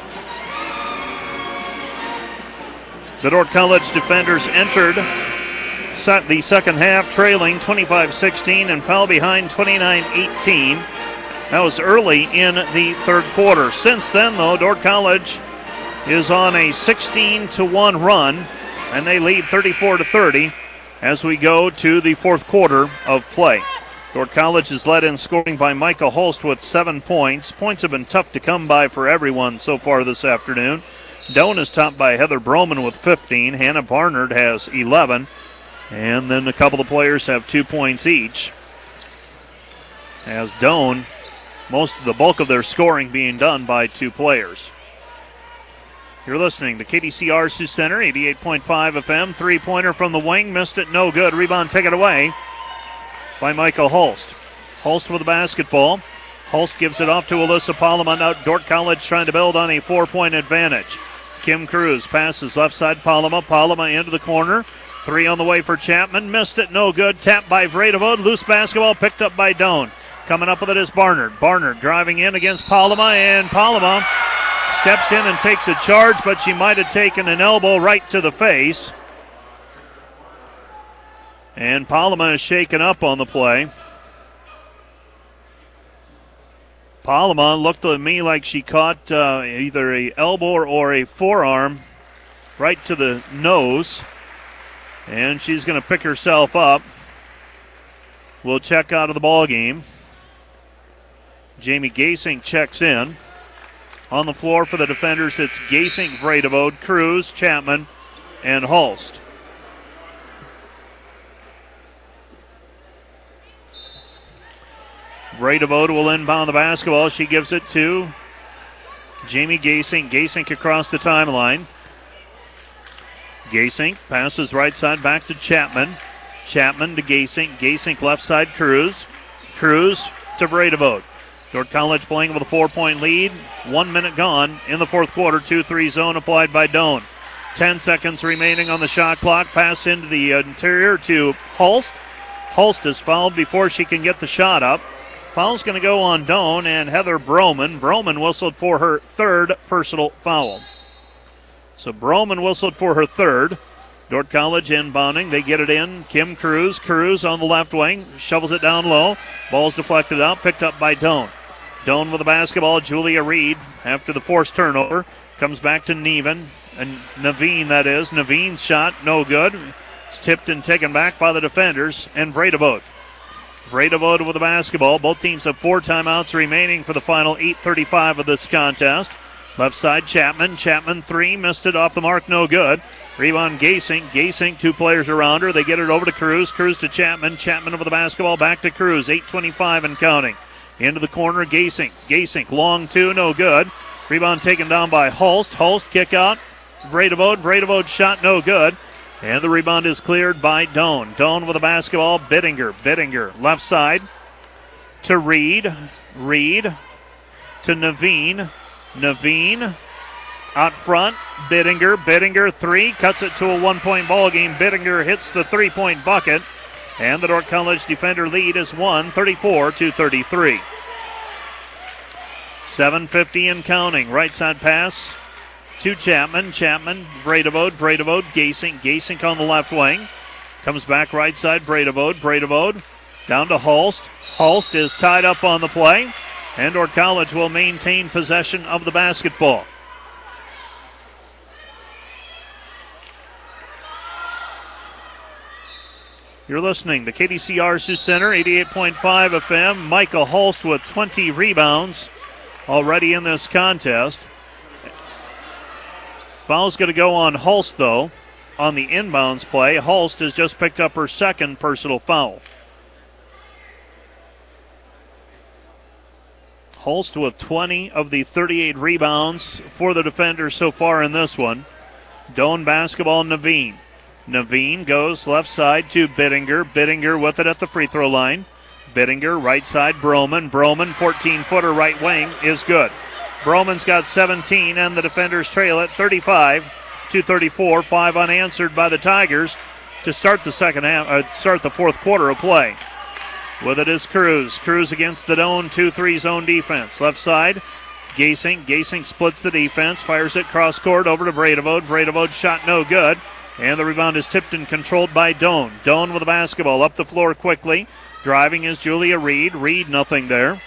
The Dordt College defenders entered the second half trailing 25-16 and fell behind 29-18. That was early in the third quarter. Since then, though, Dordt College is on a 16-1 run, and they lead 34-30 as we go to the fourth quarter of play. Dordt College is led in scoring by Micah Holst with 7 points. Points have been tough to come by for everyone so far this afternoon. Doane is topped by Heather Broman with 15. Hannah Barnard has 11. And then a couple of players have 2 points each. As Doane, most of the bulk of their scoring being done by 2 players. You're listening to KDCR Sioux Center, 88.5 FM. Three-pointer from the wing, missed it, no good. Rebound taken away by Michael Holst. Holst with the basketball. Holst gives it off to Alyssa Palama. Now Dordt College trying to build on a 4-point advantage. Kim Cruz passes left side, Palama. Palama into the corner. 3 on the way for Chapman. Missed it, no good. Tapped by Vredevode. Loose basketball picked up by Doane. Coming up with it is Barnard. Barnard driving in against Palama, and Palama steps in and takes a charge, but she might have taken an elbow right to the face. And Palama is shaken up on the play. Palama looked to me like she caught either an elbow or a forearm right to the nose. And she's going to pick herself up. We'll check out of the ball game. Jamie Gasink checks in. On the floor for the defenders, it's Gasink, Vredevode, Cruz, Chapman, and Holst. Vredevode will inbound the basketball. She gives it to Jamie Gasink. Gasink across the timeline. Gasink passes right side back to Chapman. Chapman to Gasink. Gasink left side, Cruz. Cruz to Vredevode. Dordt College playing with a 4-point lead. 1 minute gone in the fourth quarter. 2-3 zone applied by Doane. 10 seconds remaining on the shot clock. Pass into the interior to Holst. Holst is fouled before she can get the shot up. Foul's going to go on Doan and Heather Broman. Broman whistled for her third personal foul. So Broman whistled for her third. Dordt College inbounding. They get it in. Kim Cruz. Cruz on the left wing. Shovels it down low. Ball's deflected out. Picked up by Doan. Doan with the basketball. Julia Reed after the forced turnover. Comes back to Naveen, that is. Naveen's shot, no good. It's tipped and taken back by the defenders. And Vredevode. Vredevode with the basketball. Both teams have 4 timeouts remaining for the final 8:35 of this contest. Left side, Chapman. Chapman 3, missed it off the mark, no good. Rebound, Gasink. Gasink, 2 players around her. They get it over to Cruz. Cruz to Chapman. Chapman over the basketball, back to Cruz. 8:25 and counting. Into the corner, Gasink. Gasink, long 2, no good. Rebound taken down by Hulst. Hulst, kick out. Vredevode. Vredevode shot, no good. And the rebound is cleared by Doan. Doan with the basketball. Bittinger. Bittinger, left side to Reed. Reed to Naveen. Naveen out front. Bittinger. Bittinger 3. Cuts it to a 1-point ball game. Bittinger hits the 3-point bucket. And the Dordt College defender lead is 34-33. 7:50 and counting. Right side pass to Chapman. Chapman, Vredevode. Vredevode, Gasink. Gasink on the left wing. Comes back right side, Vredevode. Vredevode down to Hulst. Hulst is tied up on the play. And Dordt College will maintain possession of the basketball. You're listening to KDCR Sioux Center, 88.5 FM. Micah Hulst with 20 rebounds already in this contest. Foul's going to go on Hulst, though, on the inbounds play. Hulst has just picked up her second personal foul. Hulst with 20 of the 38 rebounds for the defenders so far in this one. Doan basketball, Naveen. Naveen goes left side to Bittinger. Bittinger with it at the free throw line. Bittinger, right side, Broman. Broman, 14-footer right wing, is good. Broman's got 17, and the defenders trail it 35-34. 5 unanswered by the Tigers to start the start the fourth quarter of play. With it is Cruz. Cruz against the Doan 2-3 zone defense. Left side, Gasink. Gasink splits the defense, fires it cross court over to Vredevode. Vredevode shot no good. And the rebound is tipped and controlled by Doan. Doan with the basketball up the floor quickly. Driving is Julia Reed. Reed, nothing there.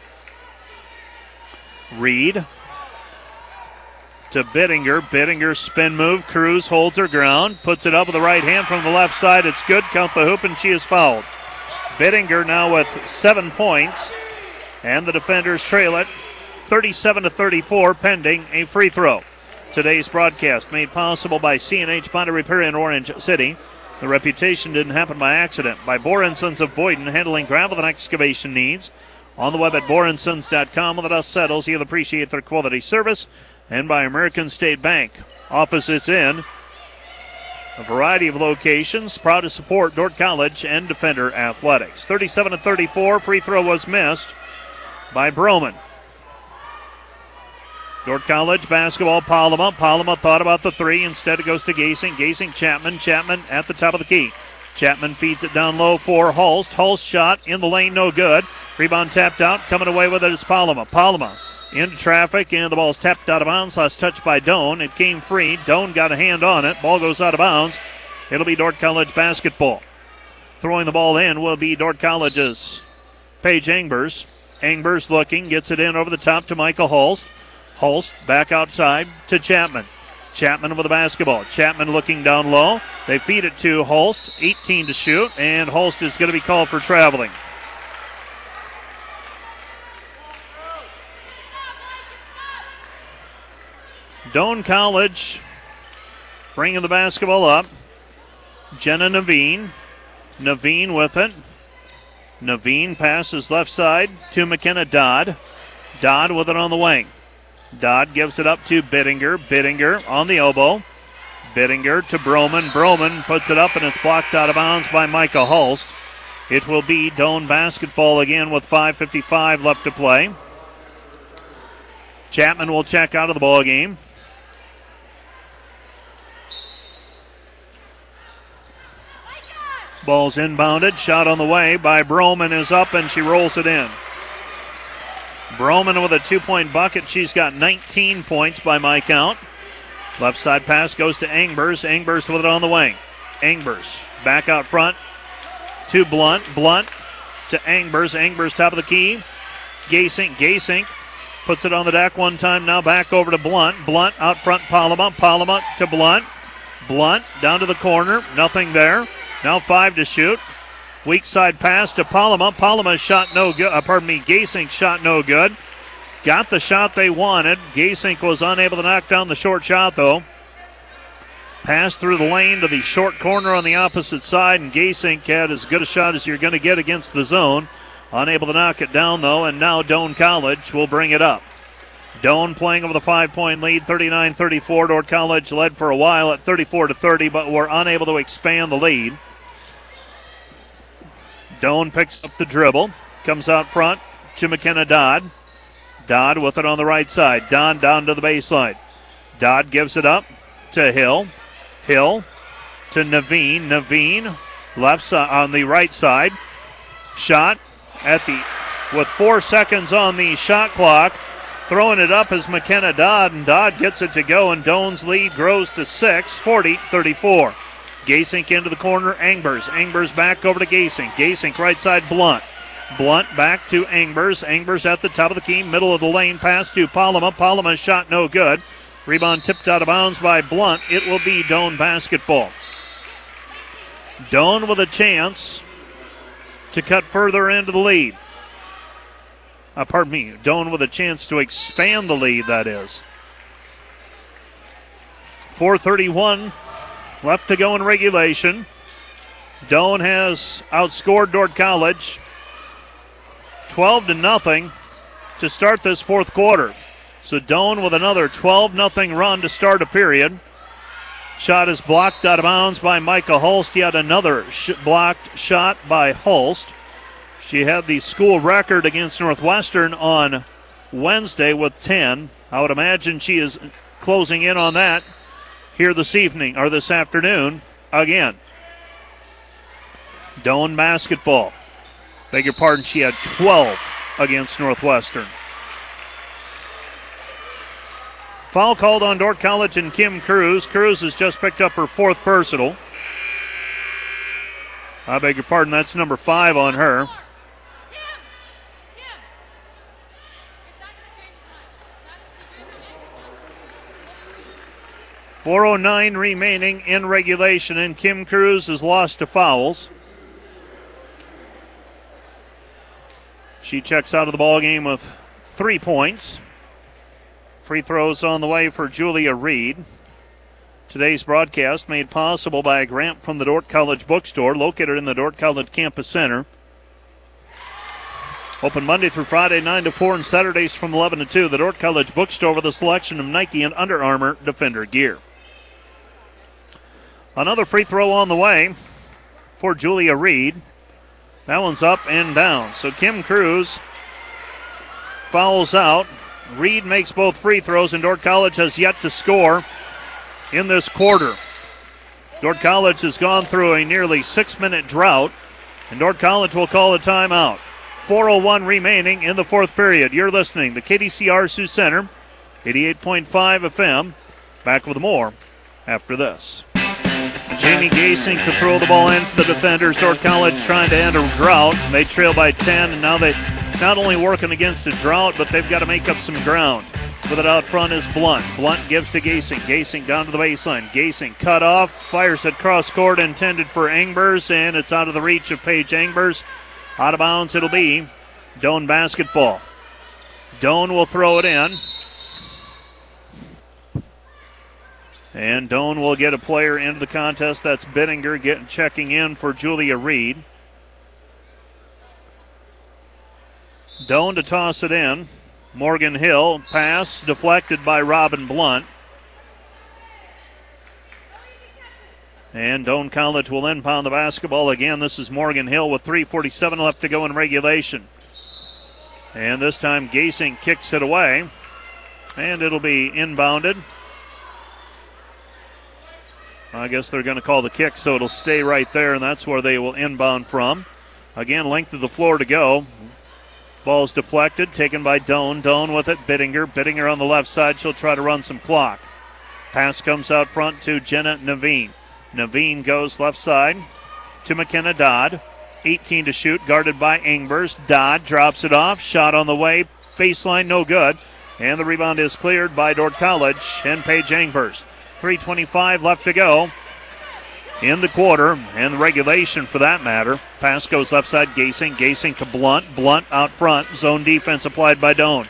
Reed to Bittinger. Bittinger spin move. Cruz holds her ground. Puts it up with the right hand from the left side. It's good. Count the hoop, and she is fouled. Bittinger now with 7 points. And the defenders trail it 37-34 pending a free throw. Today's broadcast made possible by C&H Body Repair in Orange City. The reputation didn't happen by accident. By Bohr & Sons of Boyden, handling gravel and excavation needs. On the web at bohrandsons.com. When the dust settles, you'll appreciate their quality service. And by American State Bank. Opposites in a variety of locations. Proud to support Dordt College and Defender Athletics. 37-34. Free throw was missed by Broman. Dordt College basketball, Palama. Palama thought about the 3. Instead, it goes to Gasink. Gasink, Chapman. Chapman at the top of the key. Chapman feeds it down low for Hulst. Hulst shot in the lane, no good. Rebound tapped out. Coming away with it is Palama. Palama into traffic, and the ball's tapped out of bounds. Last touch by Doan. It came free. Doan got a hand on it. Ball goes out of bounds. It'll be Dordt College basketball. Throwing the ball in will be Dordt College's Paige Engbers. Engbers looking, gets it in over the top to Michael Hulst. Hulst back outside to Chapman. Chapman with the basketball. Chapman looking down low. They feed it to Hulst. 18 to shoot, and Hulst is going to be called for traveling. Doan College bringing the basketball up. Jenna Naveen. Naveen with it. Naveen passes left side to McKenna Dodd. Dodd with it on the wing. Dodd gives it up to Bittinger. Bittinger on the elbow. Bittinger to Broman. Broman puts it up, and it's blocked out of bounds by Micah Hulst. It will be Doan basketball again with 5:55 left to play. Chapman will check out of the ball game. Ball's inbounded. Shot on the way by Broman is up, and she rolls it in. Broman with a 2-point bucket. She's got 19 points by my count. Left side pass goes to Engbers. Engbers with it on the wing. Engbers back out front to Blunt. Blunt to Engbers. Engbers top of the key. Gasink. Gasink puts it on the deck one time. Now back over to Blunt. Blunt out front. Palama. Palama to Blunt. Blunt down to the corner. Nothing there. Now 5 to shoot. Weak side pass to Palama. Palama shot no good. Gasink shot no good. Got the shot they wanted. Gasink was unable to knock down the short shot, though. Pass through the lane to the short corner on the opposite side, and Gasink had as good a shot as you're going to get against the zone. Unable to knock it down, though, and now Doane College will bring it up. Doane playing over the 5-point lead, 39-34. Dordt College led for a while at 34-30, but were unable to expand the lead. Doane picks up the dribble, comes out front to McKenna Dodd. Dodd with it on the right side. Dodd down to the baseline. Dodd gives it up to Hill. Hill to Naveen. Naveen left side on the right side. Shot with 4 seconds on the shot clock. Throwing it up is McKenna Dodd, and Dodd gets it to go, and Doane's lead grows to 6, 40-34. Gasink into the corner. Engbers. Engbers back over to Gasink. Gasink right side Blunt. Blunt back to Engbers. Engbers at the top of the key. Middle of the lane pass to Palama. Palama shot no good. Rebound tipped out of bounds by Blunt. It will be Doane basketball. Doane with a chance to cut further into the lead. Doane with a chance to expand the lead, that is. 4:31 left to go in regulation. Doane has outscored Dordt College 12-0 to start this fourth quarter. So Doane with another 12-0 run to start a period. Shot is blocked out of bounds by Micah Hulst. Yet another blocked shot by Hulst. She had the school record against Northwestern on Wednesday with 10. I would imagine she is closing in on that here this evening or this afternoon again. Doane basketball. Beg your pardon, she had 12 against Northwestern. Foul called on Dordt College and Kim Cruz. Cruz has just picked up her 4th personal. I beg your pardon, that's number 5 on her. .409 remaining in regulation, and Kim Cruz is lost to fouls. She checks out of the ball game with 3 points. Free throws on the way for Julia Reed. Today's broadcast made possible by a grant from the Dordt College Bookstore, located in the Dordt College Campus Center. Open Monday through Friday, 9 to 4, and Saturdays from 11 to 2. The Dordt College Bookstore with a selection of Nike and Under Armour Defender gear. Another free throw on the way for Julia Reed. That one's up and down. So Kim Cruz fouls out. Reed makes both free throws, and Dordt College has yet to score in this quarter. Dordt College has gone through a nearly 6-minute drought, and Dordt College will call a timeout. 4:01 remaining in the fourth period. You're listening to KDCR Sioux Center, 88.5 FM. Back with more after this. Jamie Gasink to throw the ball in for the defenders. Dordt College trying to end a drought. They trail by 10, and now they not only working against a drought, but they've got to make up some ground. With it out front is Blunt. Blunt gives to Gasink. Gasink down to the baseline. Gasink cut off, fires at cross court, intended for Engbers, and it's out of the reach of Paige Engbers. Out of bounds it'll be. Doane basketball. Doane will throw it in. And Doane will get a player into the contest. That's Bittinger checking in for Julia Reed. Doane to toss it in. Morgan Hill, pass deflected by Robin Blunt. And Doane College will inbound the basketball again. This is Morgan Hill with 3:47 left to go in regulation. And this time Gasink kicks it away. And it'll be inbounded. I guess they're going to call the kick, so it'll stay right there, and that's where they will inbound from. Again, length of the floor to go. Ball's deflected, taken by Doan. Doan with it, Bittinger. Bittinger on the left side. She'll try to run some clock. Pass comes out front to Jenna Naveen. Naveen goes left side to McKenna Dodd. 18 to shoot, guarded by Engbers. Dodd drops it off. Shot on the way. Baseline, no good. And the rebound is cleared by Dordt College and Paige Engbers. 3:25 left to go in the quarter, and the regulation for that matter. Pass goes left side, Gasing. Gasing to Blunt. Blunt out front. Zone defense applied by Doan.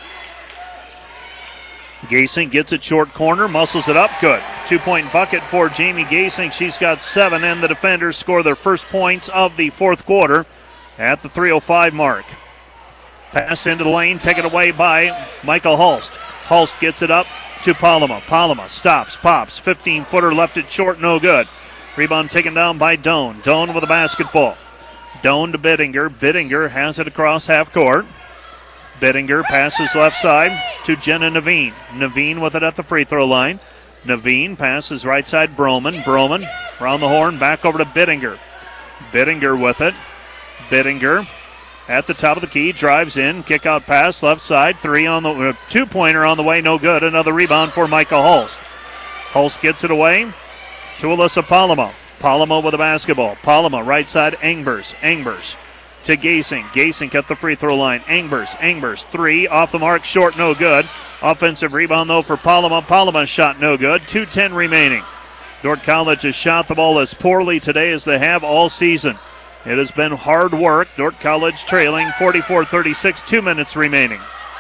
Gasing gets it short corner, muscles it up, good. 2-point bucket for Jamie Gasing. She's got 7, and the defenders score their first points of the fourth quarter at the 3:05 mark. Pass into the lane, taken away by Michael Hulst. Hulst gets it up to Palama. Palama stops, pops, 15-footer, left it short, no good. Rebound taken down by Doan. Doan with a basketball. Doan to Bittinger. Bittinger has it across half court. Bittinger passes left side to Jenna Naveen. Naveen with it at the free throw line. Naveen passes right side Broman. Broman around the horn, back over to Bittinger. Bittinger with it. Bittinger at the top of the key, drives in, kick out pass, left side, two-pointer on the way, no good. Another rebound for Micah Hulst. Hulst gets it away to Alyssa Palama. Palama with a basketball. Palama right side, Engbers. Engbers to Gasing. Gasing at the free throw line. Engbers, 3, off the mark, short, no good. Offensive rebound, though, for Palama. Palama's shot no good. 2:10 remaining. Dordt College has shot the ball as poorly today as they have all season. It has been hard work. Dordt College trailing 44-36, 2 minutes remaining.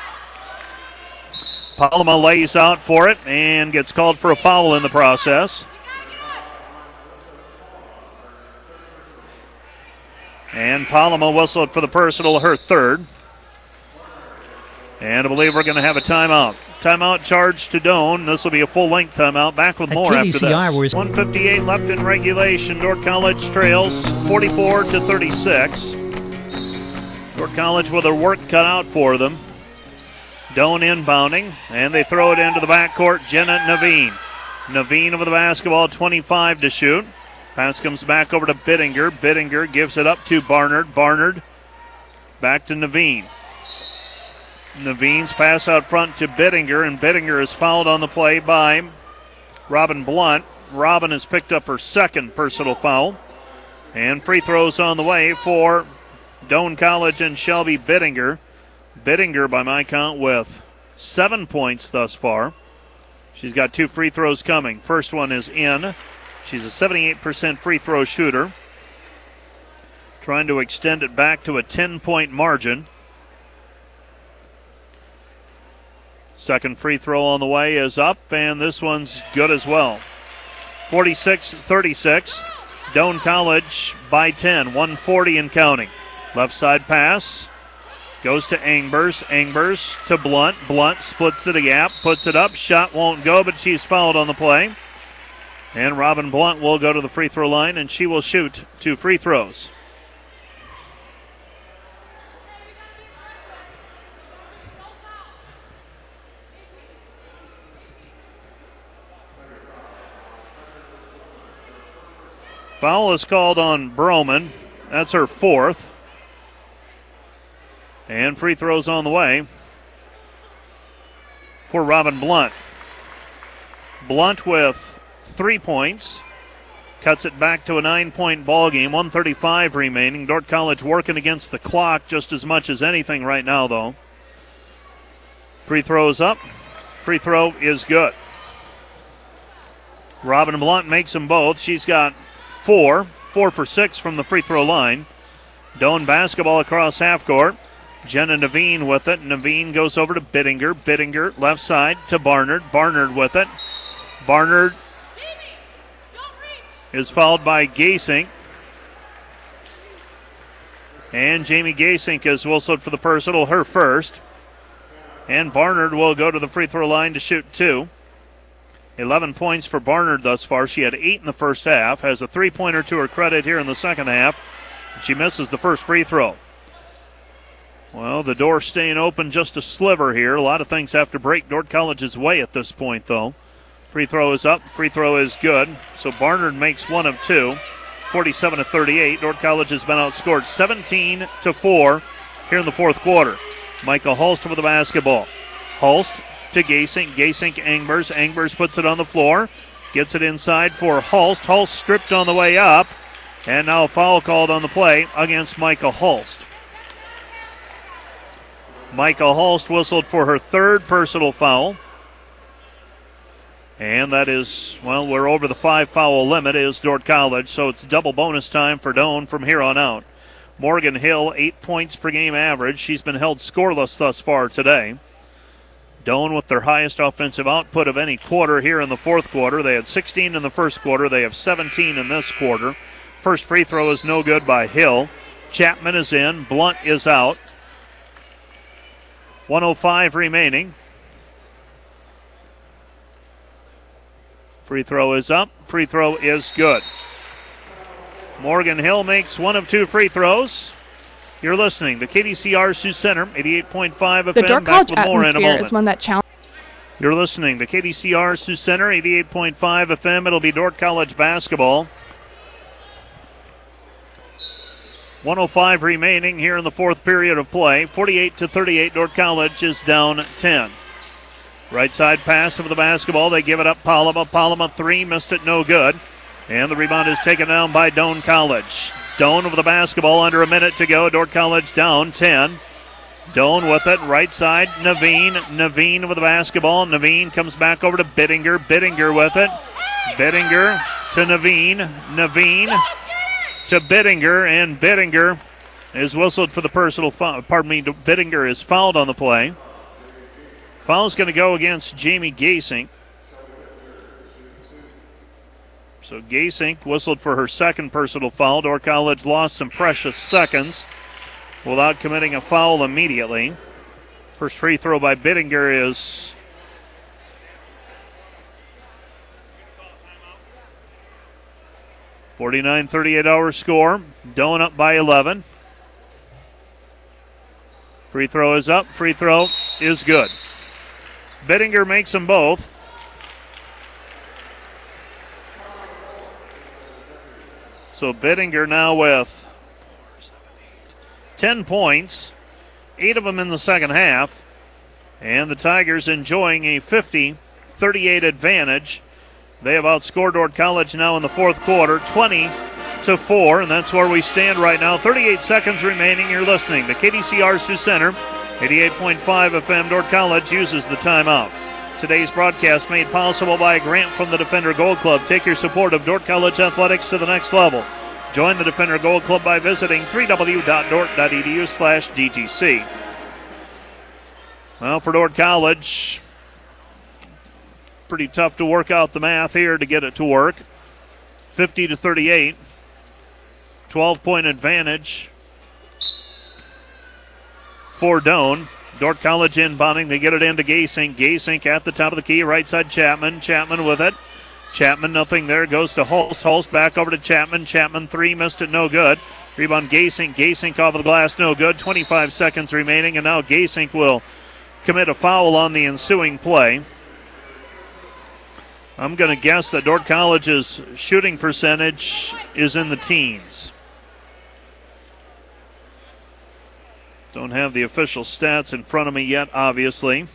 Palama lays out for it and gets called for a foul in the process. And Palama whistled for the personal, her third. And I believe we're going to have a timeout. Timeout charge to Doan. This will be a full-length timeout. Back with more after this. 1:58 left in regulation. Dordt College trails 44-36. Dordt College with their work cut out for them. Doan inbounding, and they throw it into the backcourt. Jenna Naveen. Naveen with the basketball, 25 to shoot. Pass comes back over to Bittinger. Bittinger gives it up to Barnard. Barnard back to Naveen. Naveen's pass out front to Bittinger, and Bittinger is fouled on the play by Robin Blunt. Robin has picked up her second personal foul. And free throws on the way for Doan College and Shelby Bittinger. Bittinger, by my count, with 7 points thus far. She's got 2 free throws coming. First one is in. She's a 78% free throw shooter. Trying to extend it back to a 10-point margin. Second free throw on the way is up, and this one's good as well. 46-36. Doan College by 10, 140 and counting. Left side pass goes to Engbers. Engbers to Blunt. Blunt splits the gap, puts it up. Shot won't go, but she's fouled on the play. And Robin Blunt will go to the free throw line, and she will shoot 2 free throws. Foul is called on Broman. That's her 4th. And free throws on the way for Robin Blunt. Blunt with 3 points. Cuts it back to a 9-point ball game. 1:35 remaining. Dordt College working against the clock just as much as anything right now, though. Free throws up. Free throw is good. Robin Blunt makes them both. She's got 4 for 6 from the free throw line. Doan basketball across half court. Jenna Naveen with it. Naveen goes over to Bittinger. Bittinger left side to Barnard. Barnard with it. Barnard is fouled by Gasink. And Jamie Gasink is whistled for the personal, her first. And Barnard will go to the free throw line to shoot 2. 11 points for Barnard thus far. She had 8 in the first half. Has a 3-pointer to her credit here in the second half. She misses the first free throw. Well, the door staying open just a sliver here. A lot of things have to break Dordt College's way at this point, though. Free throw is up. Free throw is good. So Barnard makes 1 of 2. 47-38. Dordt College has been outscored 17-4 here in the fourth quarter. Micah Hulst with the basketball. Hulst to Gasink. Gasink, Engbers. Engbers puts it on the floor. Gets it inside for Hulst. Hulst stripped on the way up. And now a foul called on the play against Micah Hulst. Micah Hulst whistled for her third personal foul. And that is, well, we're over the 5-foul limit is Dordt College, so it's double bonus time for Doane from here on out. Morgan Hill, 8 points per game average. She's been held scoreless thus far today. Doane with their highest offensive output of any quarter here in the fourth quarter. They had 16 in the first quarter. They have 17 in this quarter. First free throw is no good by Hill. Chapman is in. Blunt is out. 1:05 remaining. Free throw is up. Free throw is good. Morgan Hill makes one of two free throws. You're listening to KDCR Sioux Center, 88.5 FM. The Dordt College back with more in a moment. Is one that challenge. You're listening to KDCR Sioux Center, 88.5 FM. It'll be Dordt College basketball. 1:05 remaining here in the fourth period of play. 48-38, Dordt College is down 10. Right side pass of the basketball. They give it up. Palama. Palama three. Missed it. No good. And the rebound is taken down by Doane College. Doane with the basketball. Under a minute to go. Dordt College down 10. Doane with it. Right side. Naveen. Naveen with the basketball. Naveen comes back over to Bittinger. Bittinger with it. Bittinger to Naveen. Naveen to Bittinger. And Bittinger is whistled for the personal foul. Bittinger is fouled on the play. Foul's going to go against Jamie Gasink. So Gasink whistled for her second personal foul. Dordt College lost some precious seconds without committing a foul immediately. First free throw by Bittinger is .49-38 our score. Doane up by 11. Free throw is up. Free throw is good. Bittinger makes them both. So Bittinger now with 10 points, 8 of them in the second half. And the Tigers enjoying a 50-38 advantage. They have outscored Dordt College now in the fourth quarter, 20-4, and that's where we stand right now. 38 seconds remaining. You're listening to KDCR Sioux Center, 88.5 FM. Dordt College uses the timeout. Today's broadcast made possible by a grant from the Defender Gold Club. Take your support of Dordt College athletics to the next level. Join the Defender Gold Club by visiting www.dordt.edu/DGC. Well, for Dordt College, pretty tough to work out the math here to get it to work. 50-38, 12-point advantage for Doane. Dordt College inbounding. They get it into Gasink. Gasink at the top of the key. Right side Chapman. Chapman with it. Chapman nothing there. Goes to Hulst. Hulst back over to Chapman. Chapman three. Missed it. No good. Rebound Gasink. Gasink off of the glass. No good. 25 seconds remaining. And now Gasink will commit a foul on the ensuing play. I'm going to guess that Dordt College's shooting percentage is in the teens. Don't have the official stats in front of me yet, obviously.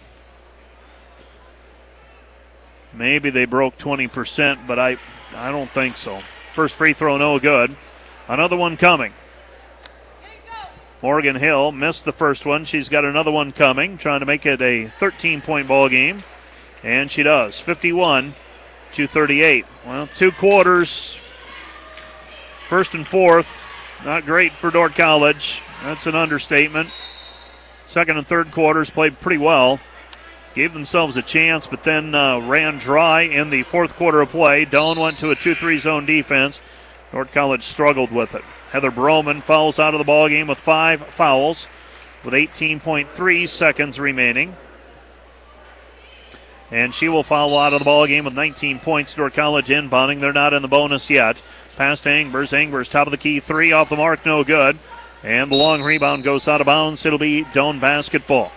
Maybe they broke 20%, but I don't think so. First free throw, no good. Another one coming. Morgan Hill missed the first one. She's got another one coming, trying to make it a 13-point ball game. And she does. 51-38. Well, 2 quarters. First and fourth, not great for Dordt College. That's an understatement. Second and third quarters played pretty well. Gave themselves a chance, but then ran dry in the fourth quarter of play. Doane went to a 2-3 zone defense. Dordt College struggled with it. Heather Broman fouls out of the ballgame with 5 fouls with 18.3 seconds remaining. And she will foul out of the ballgame with 19 points. Dordt College inbounding. They're not in the bonus yet. Pass to Engbers. Engbers top of the key. 3 off the mark. No good. And the long rebound goes out of bounds. It'll be Doane basketball.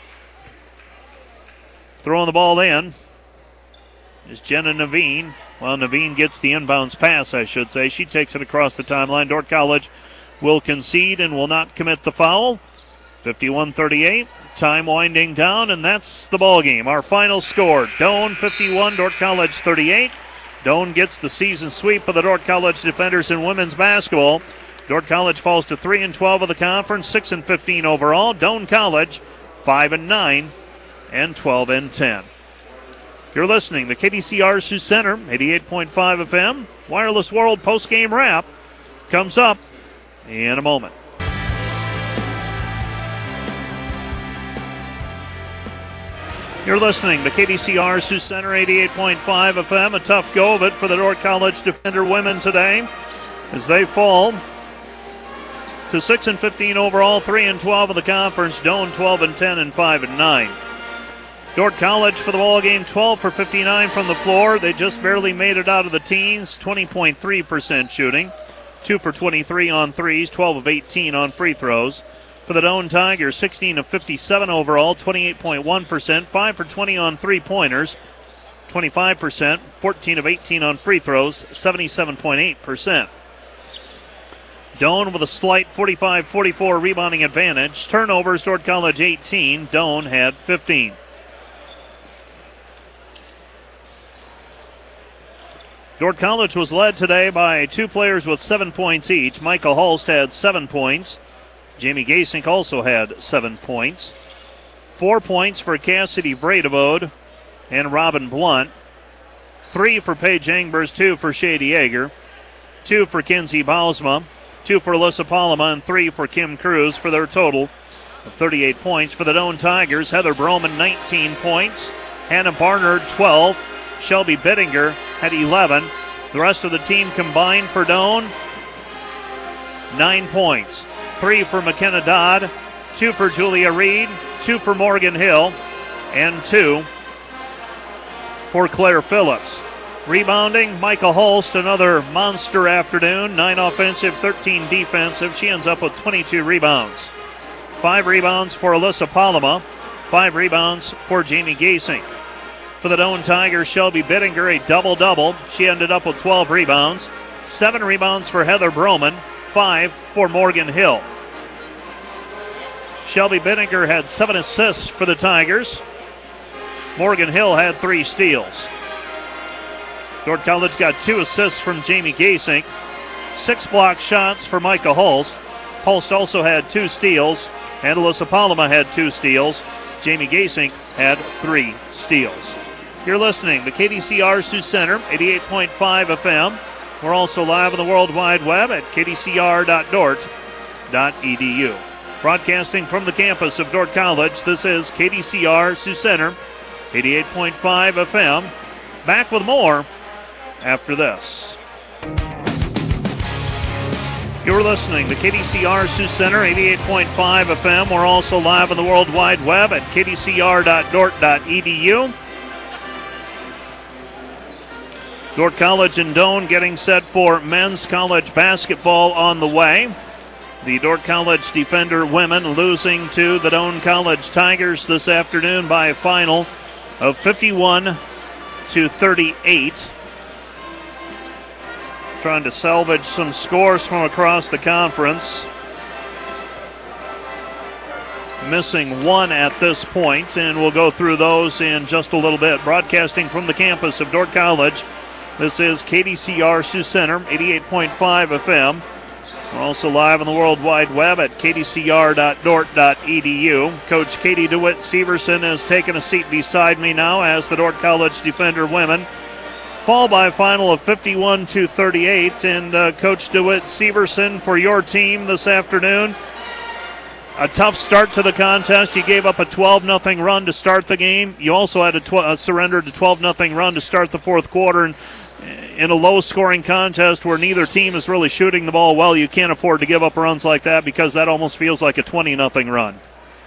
Throwing the ball in is Jenna Naveen. Well, Naveen gets the inbounds pass, I should say. She takes it across the timeline. Dordt College will concede and will not commit the foul. 51-38. Time winding down, and that's the ball game. Our final score: Doane 51, Dordt College 38. Doane gets the season sweep of the Dordt College Defenders in women's basketball. Dordt College falls to 3-12 of the conference, 6-15 overall. Doane College 5-9 and 12-10. You're listening to KDCR Sioux Center, 88.5 FM. Wireless World postgame wrap comes up in a moment. You're listening to KDCR Sioux Center, 88.5 FM. A tough go of it for the Dordt College Defender women today as they fall to 6-15 overall, 3-12 of the conference. Doane 12-10 and 5-9. Dordt College for the ball game, 12 for 59 from the floor. They just barely made it out of the teens, 20.3% shooting, 2 for 23 on threes, 12 of 18 on free throws. For the Doane Tigers, 16 of 57 overall, 28.1%, 5 for 20 on three-pointers, 25%, 14 of 18 on free throws, 77.8%. Doane with a slight 45-44 rebounding advantage. Turnovers, Dordt College 18, Doane had 15. Dordt College was led today by two players with 7 points each. Michael Hulst had 7 points. Jamie Gasink also had 7 points. 4 points for Cassidy Vredevode and Robin Blunt. 3 for Paige Angbers, 2 for Shady Yeager. 2 for Kenzie Bausma. 2 for Alyssa Palama, and 3 for Kim Cruz for their total of 38 points. For the Doane Tigers, Heather Broman, 19 points. Hannah Barnard, 12. Shelby Bittinger had 11. The rest of the team combined for Doane, 9 points. 3 for McKenna Dodd, 2 for Julia Reed, 2 for Morgan Hill, and 2 for Claire Phillips. Rebounding, Michael Hulst, another monster afternoon. 9 offensive, 13 defensive. She ends up with 22 rebounds. 5 rebounds for Alyssa Palama, 5 rebounds for Jamie Gasink. For the Doane Tigers, Shelby Bittinger, a double-double. She ended up with 12 rebounds. 7 rebounds for Heather Broman, 5 for Morgan Hill. Shelby Bittinger had 7 assists for the Tigers. Morgan Hill had 3 steals. Dordt College got 2 assists from Jamie Gasink. 6 block shots for Micah Hulst. Hulst also had 2 steals, and Alyssa Palama had 2 steals. Jamie Gasink had 3 steals. You're listening to KDCR Sioux Center, 88.5 FM. We're also live on the World Wide Web at kdcr.dort.edu. Broadcasting from the campus of Dordt College, this is KDCR Sioux Center, 88.5 FM. Back with more after this. You're listening to KDCR Sioux Center, 88.5 FM. We're also live on the World Wide Web at kdcr.dort.edu. Dordt College and Doane getting set for men's college basketball on the way. The Dordt College Defender women losing to the Doane College Tigers this afternoon by a final of 51-38. Trying to salvage some scores from across the conference. Missing 1 at this point, and we'll go through those in just a little bit. Broadcasting from the campus of Dordt College, this is KDCR Sioux Center, 88.5 FM. We're also live on the World Wide Web at kdcr.dort.edu. Coach Katie DeWitt Severson has taken a seat beside me now as the Dordt College Defender women fall by a final of 51-38. And Coach DeWitt Severson, for your team this afternoon, a tough start to the contest. You gave up a 12-0 run to start the game. You also had a surrendered 12-0 run to start the fourth quarter. And in a low-scoring contest where neither team is really shooting the ball well, you can't afford to give up runs like that because that almost feels like a 20-0 run.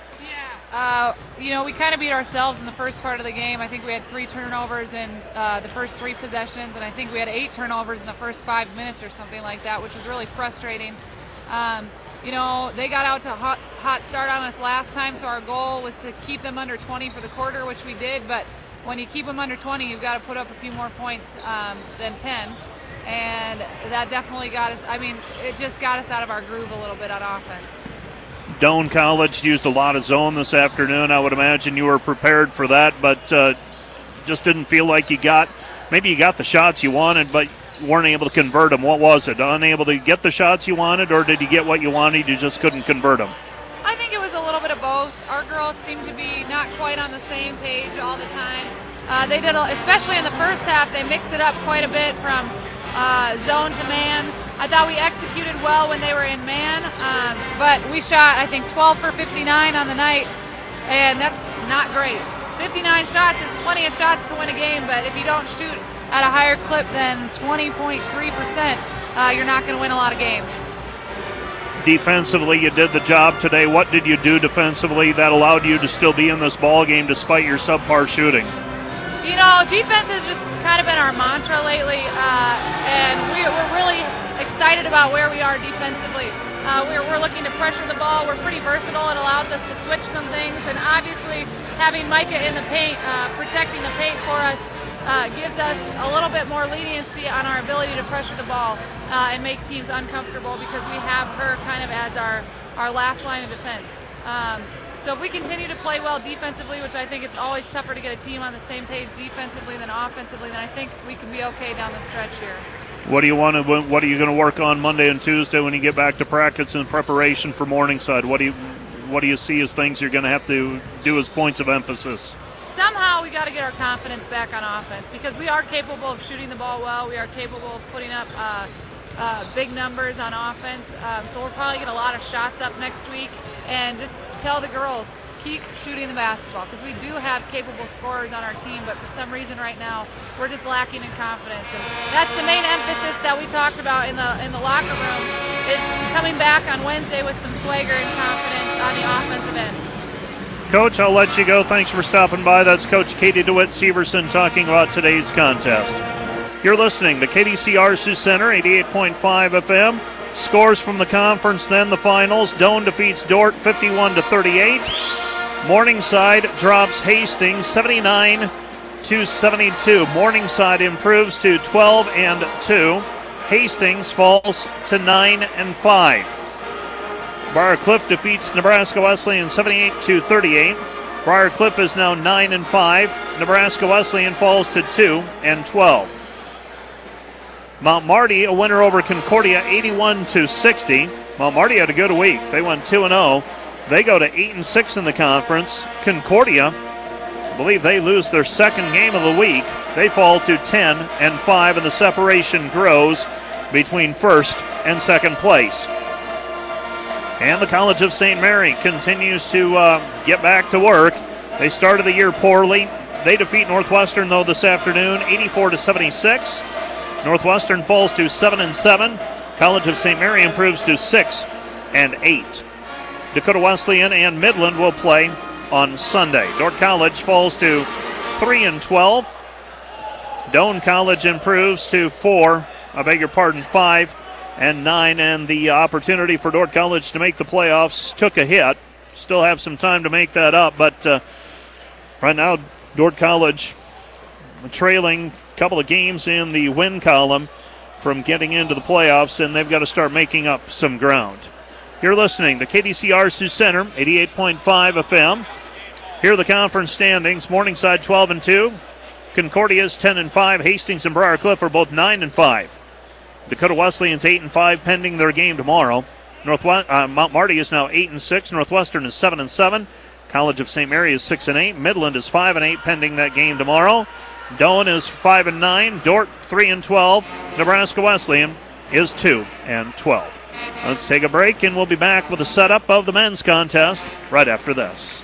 We kind of beat ourselves in the first part of the game. I think we had 3 turnovers in the first 3 possessions, and I think we had 8 turnovers in the first 5 minutes or something like that, which was really frustrating. They got out to a hot start on us last time, so our goal was to keep them under 20 for the quarter, which we did, but when you keep them under 20, you've got to put up a few more points than 10, and that definitely got us, it just got us out of our groove a little bit on offense. Doane College used a lot of zone this afternoon. I would imagine you were prepared for that, but just didn't feel like maybe you got the shots you wanted, but weren't able to convert them. What was it? Unable to get the shots you wanted, or did you get what you wanted, you just couldn't convert them? I think it was a little bit of both. Our girls seemed to be not quite on the same page all the time. They did, especially in the first half, they mixed it up quite a bit from zone to man. I thought we executed well when they were in man, but we shot, I think, 12 for 59 on the night, and that's not great. 59 shots is plenty of shots to win a game, but if you don't shoot at a higher clip than 20.3%, you're not going to win a lot of games. Defensively, you did the job today. What did you do defensively that allowed you to still be in this ball game despite your subpar shooting? You know, defense has just kind of been our mantra lately, and we're really excited about where we are defensively. We're looking to pressure the ball. We're pretty versatile. It allows us to switch some things, and obviously having Micah in the paint, protecting the paint for us, gives us a little bit more leniency on our ability to pressure the ball and make teams uncomfortable because we have her kind of as our last line of defense. So if we continue to play well defensively, which I think it's always tougher to get a team on the same page defensively than offensively, then I think we can be okay down the stretch here. What are you going to work on Monday and Tuesday when you get back to practice in preparation for Morningside? What do you see as things you're going to have to do as points of emphasis? Somehow we got to get our confidence back on offense because we are capable of shooting the ball well. We are capable of putting up big numbers on offense. So we'll probably get a lot of shots up next week, and just tell the girls, keep shooting the basketball because we do have capable scorers on our team, but for some reason right now we're just lacking in confidence, and that's the main emphasis that we talked about in the locker room, is coming back on Wednesday with some swagger and confidence on the offensive end. Coach, I'll let you go. Thanks for stopping by. That's Coach Katie DeWitt Severson talking about today's contest. You're listening to KDCR Sioux Center, 88.5 FM. Scores from the conference, then the finals. Doane defeats Dordt 51-38. Morningside drops Hastings 79-72. Morningside improves to 12-2. Hastings falls to 9-5. Briar Cliff defeats Nebraska Wesleyan 78-38. Briar Cliff is now 9-5. Nebraska Wesleyan falls to 2-12. Mount Marty, a winner over Concordia 81-60. Mount Marty had a good week. They went 2-0. They go to 8-6 in the conference. Concordia, I believe they lose their second game of the week. They fall to 10-5, and the separation grows between first and second place. And the College of St. Mary continues to get back to work. They started the year poorly. They defeat Northwestern, though, this afternoon, 84-76. Northwestern falls to 7-7. College of St. Mary improves to 6-8. Dakota Wesleyan and Midland will play on Sunday. Dordt College falls to 3-12. Doane College improves to 5-9, and the opportunity for Dordt College to make the playoffs took a hit. Still have some time to make that up, but right now Dordt College trailing a couple of games in the win column from getting into the playoffs, and they've got to start making up some ground. You're listening to KDCR Sioux Center, 88.5 FM. Here are the conference standings. Morningside 12-2. Concordia is 10-5. Hastings and Briar Cliff are both 9-5. Dakota Wesleyan's 8-5, pending their game tomorrow. Mount Marty is now 8-6. Northwestern is 7-7. College of St. Mary is 6-8. Midland is 5-8, pending that game tomorrow. Doane is 5-9. Dordt 3-12. Nebraska Wesleyan is 2-12. Let's take a break, and we'll be back with a setup of the men's contest right after this.